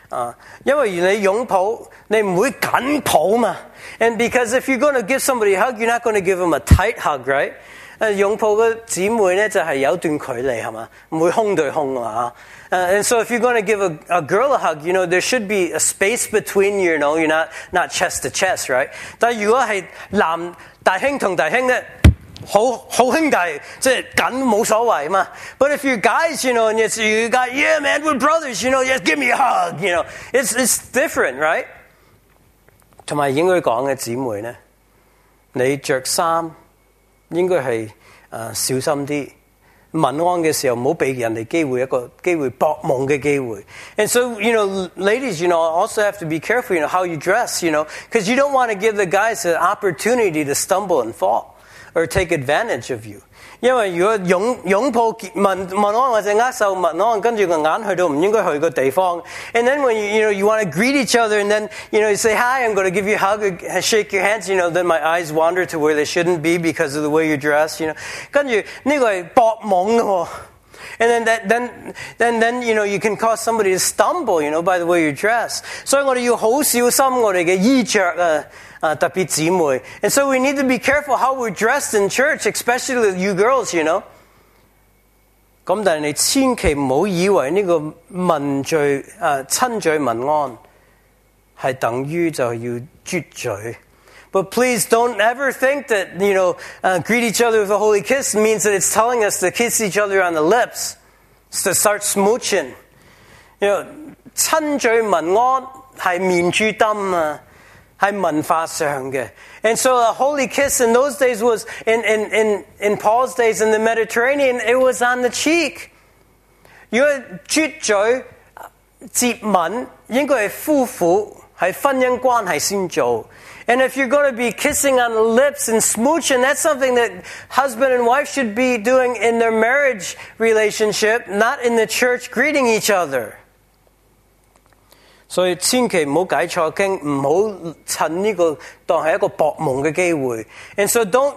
Speaker 1: 啊，因為你擁抱，你唔會緊抱嘛。And because if you're going to give somebody a hug, you're not going to give them a tight hug, right? 誒擁抱嘅姊妹咧就係有段距離係嘛，唔會胸對胸啊。Uh, and so if you're going to give a, a girl a hug, you know, there should be a space between you, you know, you're not, not chest to chest, right? 但係如果係男大兄同大兄咧，好好兄弟，即係緊冇所謂嘛。But if you're guys, you know, and it's, you got, yeah, man, we're brothers, you know, just give me a hug, you know. It's, it's different, right? 同埋應該講嘅姊妹咧，你着衫應該係誒小心啲。問安嘅時候唔好俾人哋機會一個機會博夢嘅機會。And so, you know, ladies, you know, also have to be careful, you know, how you dress, you know, because you don't want to give the guys an opportunity to stumble and fall or take advantage of you. 因為如果擁擁抱問問安或者握手問安，跟住個眼去到唔應該去個地方。And then when you, you know, you want to greet each other and then, you know, you say, hi, I'm going to give you a hug, shake your hands, you know, then my eyes wander to where they shouldn't be because of the way you're dressed, you know. 跟住呢個係搏懵嘅喎。And then, that, then, then, then, you know, you can cause somebody to stumble, you know, by the way you dress. 所以我哋要好小心我哋嘅衣着啊。Uh, 特別姊妹 And so we need to be careful how we're dressed in church, especially you girls, you know. 咁但係你千祈唔好以為呢個問罪誒親嘴問安係等於就要啜嘴。But please don't ever think that, you know, uh, greet each other with a holy kiss means that it's telling us to kiss each other on the lips, to start smooching. You know, 親嘴問安係面珠燈啊。係文化上嘅 And so a holy kiss in those days was, in, in, in, in Paul's days in the Mediterranean, it was on the cheek. 如果啜嘴接吻應該係夫婦係婚姻關係先做 And if you're going to be kissing on the lips and smooching, that's something that husband and wife should be doing in their marriage relationship, not in the church greeting each other. 所以千祈唔好解錯經，唔好趁呢個當係一個博夢嘅機會。And so don't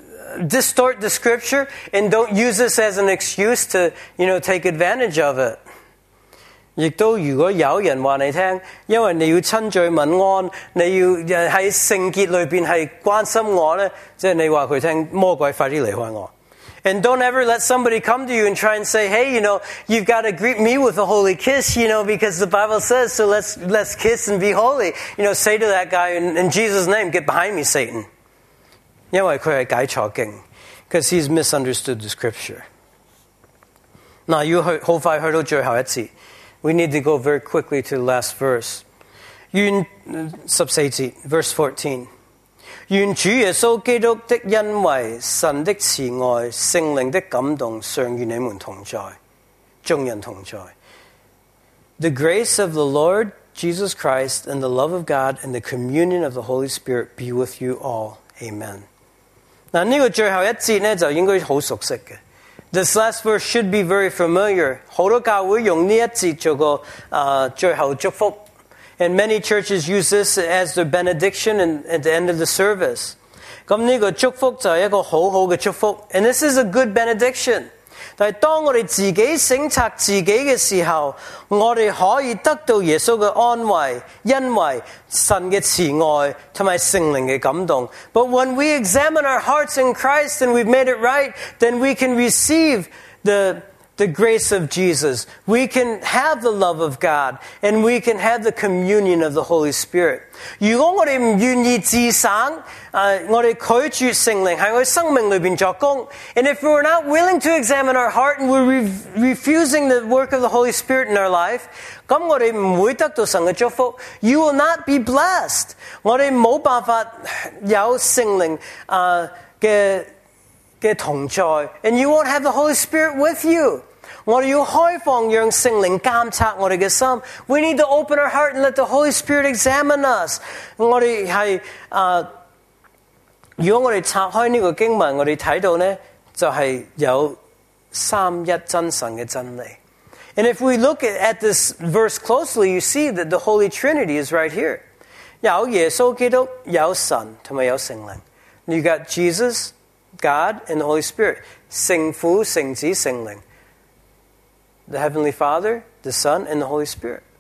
Speaker 1: distort the scripture and don't use this as an excuse to, you know, take advantage of it. 亦都如果有人話你聽，因為你要親嘴問安，你要喺聖潔裏邊係關心我咧，即係你話佢聽魔鬼快啲離開我。And don't ever let somebody come to you and try and say, hey, you know, you've got to greet me with a holy kiss, you know, because the Bible says, so let's let's kiss and be holy. You know, say to that guy, in, in Jesus' name, get behind me, Satan. 因為佢係解錯經 because he's misunderstood the scripture. 嗱，要去好快去到最後一節 We need to go very quickly to the last verse. 願十四節 verse fourteen. 願主耶穌基督的恩惠、神的慈愛、聖靈的感動，常與你們同在，眾人同在。The grace of the Lord Jesus Christ and the love of God and the communion of the Holy Spirit be with you all. Amen. 嗱，呢個最後一節呢就應該好熟悉嘅。This last verse should be very familiar. 好多教會用呢一節做個uh, 最後祝福。And many churches use this as their benediction and, at the end of the service. 咁呢個祝福就係一個好好嘅祝福 And this is a good benediction. 但係當我哋自己省察自己嘅時候，我哋可以得到耶穌嘅安慰，因為神嘅慈愛同埋聖靈嘅感動。But when we examine our hearts in Christ and we've made it right, then we can receive the The grace of Jesus. We can have the love of God and we can have the communion of the Holy Spirit. 如果我哋唔願意自省，誒，我哋拒絕聖靈喺我哋生命裏邊作工 And if we're not willing to examine our heart and we're re- refusing the work of the Holy Spirit in our life, 咁我哋唔會得到神嘅祝福 You will not be blessed. 我哋冇辦法有聖靈誒嘅嘅同在 And you won't have the Holy Spirit with you. 我哋要開放讓聖靈監察我哋嘅心 We need to open our heart and let the Holy Spirit examine us. 我哋係誒，如果我哋拆開呢個經文，我哋睇到呢就係有三一真神嘅真理。And if we look at this verse closely, you see that the Holy Trinity is right here. 有耶穌基督，有神，同埋有聖靈。You got Jesus, God, and the Holy Spirit. 聖父、聖子、聖靈。The Heavenly Father, the Son, and the Holy Spirit.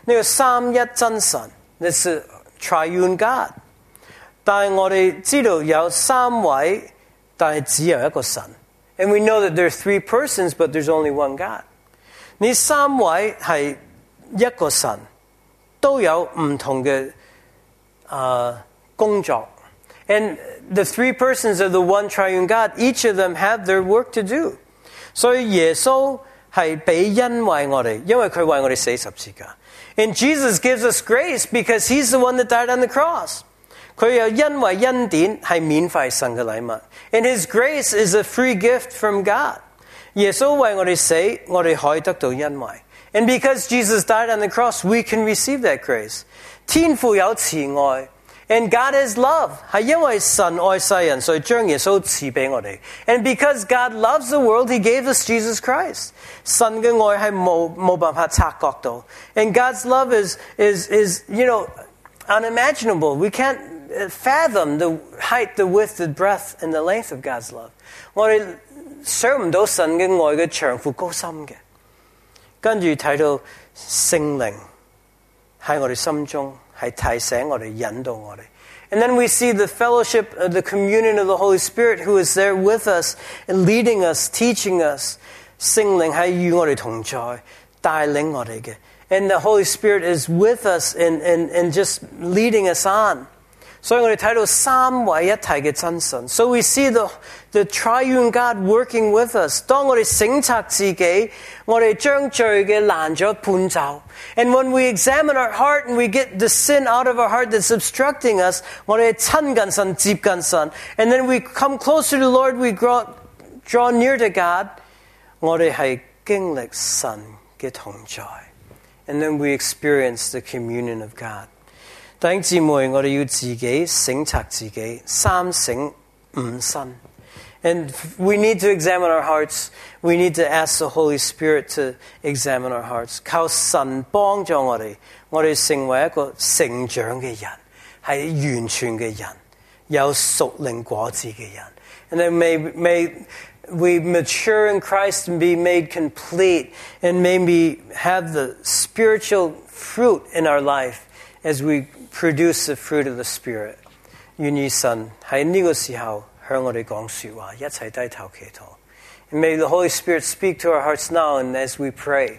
Speaker 1: 呢個三一真神 ，This is triune God。但係我哋知道有三位，但係只有一個神。And we know that there are three persons, but there's only one God。呢三位係一個神，都有唔同嘅啊工作。And the three persons of the one triune God, each of them have their work to do。所以耶穌係俾恩惠我哋，因為佢為我哋死十字架。And Jesus gives us grace because He's the one that died on the cross。佢有恩惠恩典係免費神嘅禮物。And His grace is a free gift from God。耶穌為我哋死，我哋可以得到恩惠。And because Jesus died on the cross, we can receive that grace。天父有慈愛。And God is love， 係因為神愛世人，所以將耶穌賜俾我哋。And because God loves the world, He gave us Jesus Christ。神嘅愛係冇冇辦法察覺到。And God's love is is is you know unimaginable. We can't fathom the height, the width, the breadth, and the length of God's love。我哋想唔到神嘅愛嘅長闊高深嘅。跟住睇到聖靈喺我哋心中。係提醒我哋，引導我哋。And then we see the fellowship, uh, the communion of the Holy Spirit who is there with us and leading us, teaching us. 聖靈係與我哋同在，帶領我哋嘅。And the Holy Spirit is with us and, and, and just leading us on. 所以我哋睇到三位一體嘅真神。So we see the, the triune God working with us. 當我哋省察自己，我哋將罪嘅攔咗判走。And when we examine our heart and we get the sin out of our heart that's obstructing us, 我哋親近神，接近神。And then we come closer to the Lord, we draw, draw near to God. 我哋係經歷神嘅同在。And then we experience the communion of God。弟兄姊妹，我哋要自己省察自己，三省吾身。And we need to examine our hearts. We need to ask the Holy Spirit to examine our hearts. 靠神幫助我哋，我哋成為一個成長嘅人，係完全嘅人，有屬靈果子嘅人。And then may, may we mature in Christ and be made complete, and maybe have the spiritual fruit in our life as we produce the fruit of the Spirit。願意神喺呢個時候向我哋講說話，一齊低頭祈禱。And may the Holy Spirit speak to our hearts now, and as we pray,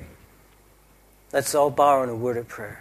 Speaker 1: let's all bow in a word of prayer。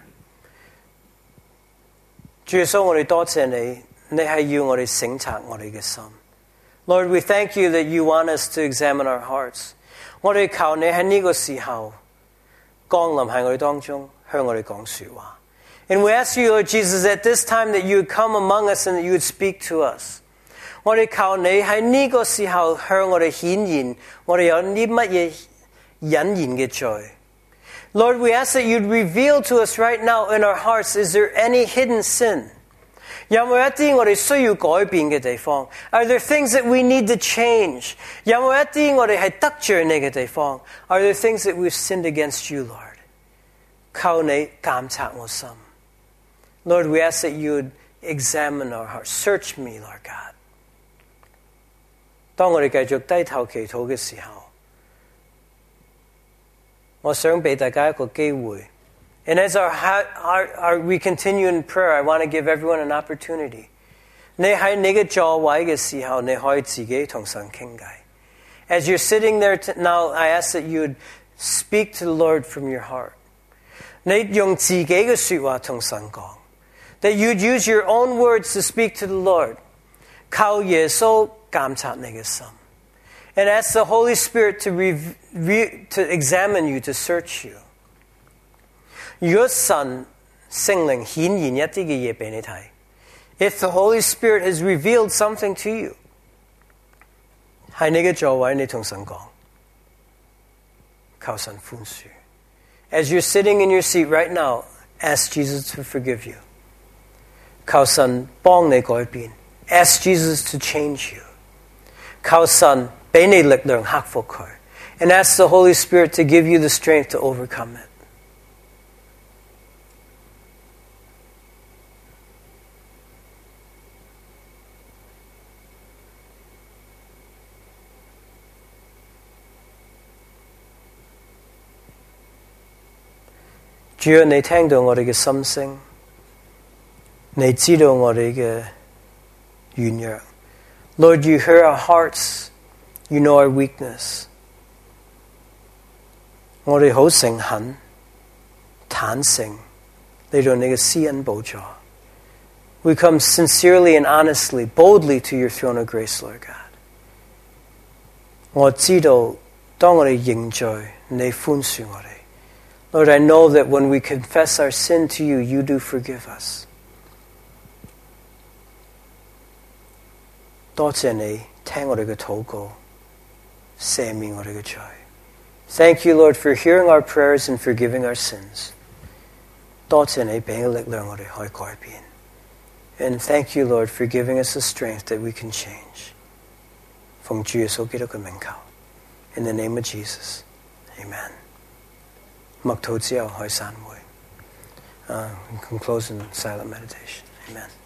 Speaker 1: 主耶穌，我哋多謝你，你係要我哋省察我哋嘅心。Lord, we thank you that you want us to examine our hearts。我哋求你喺呢個時候降臨喺我哋當中，向我哋講說話。And we ask you, Lord Jesus, at this time that you would come among us and that you would speak to us。我哋求你喺呢個時候向我哋顯現，我哋有啲乜嘢隱然嘅罪。Lord, we ask that you'd reveal to us right now in our hearts, is there any hidden sin？ 有冇一啲我哋需要改變嘅地方？ Are there things that we need to change？ 有冇一啲我哋係得罪你嘅地方？ Are there things that we've sinned against you, Lord？ 求你監察我心。Lord, we ask that you would examine our hearts. Search me, Lord God。 當我哋繼續低頭祈禱嘅時候，我想俾大家一個機會。And as our, our, our, we continue in prayer, I want to give everyone an opportunity。 你喺你嘅座位嘅時候，你可以自己同神傾偈。As you're sitting there now, I ask that you would speak to the Lord from your heart。 你用自己嘅說話同神講。That you'd use your own words to speak to the Lord。 靠耶穌監察你嘅心。And ask the Holy Spirit to, re, re, to examine you, to search you。 如果神聖靈顯現一啲嘅嘢俾你睇， if the Holy Spirit has revealed something to you， 喺你嘅座位你同神講，求神寬恕。 As you're sitting in your seat right now, ask Jesus to forgive you。 求神幫你改變。 Ask Jesus to change you。 求神俾你力量克服佢。 And ask the Holy Spirit to give you the strength to overcome it。 主啊，你聽到我哋嘅心聲，你知道我哋嘅軟弱。Lord, you hear our hearts. You know our weakness. 我哋好誠懇、坦誠嚟到你嘅施恩寶座。We come sincerely and honestly, boldly to your throne of grace, Lord God. 我知道，當我哋認罪，你寬恕我哋。Lord, I know that when we confess our sin to you, you do forgive us. 多謝你聽我哋嘅禱告，赦免我哋嘅罪。Thank you, Lord, for hearing our prayers and forgiving our sins. 多謝你俾嘅力量我哋可以改變。And thank you, Lord, for giving us the strength that we can change. 奉主耶穌基督嘅名求。In the name of Jesus. Amen. 默禱之後可以散會。Uh, we can close in silent meditation. Amen.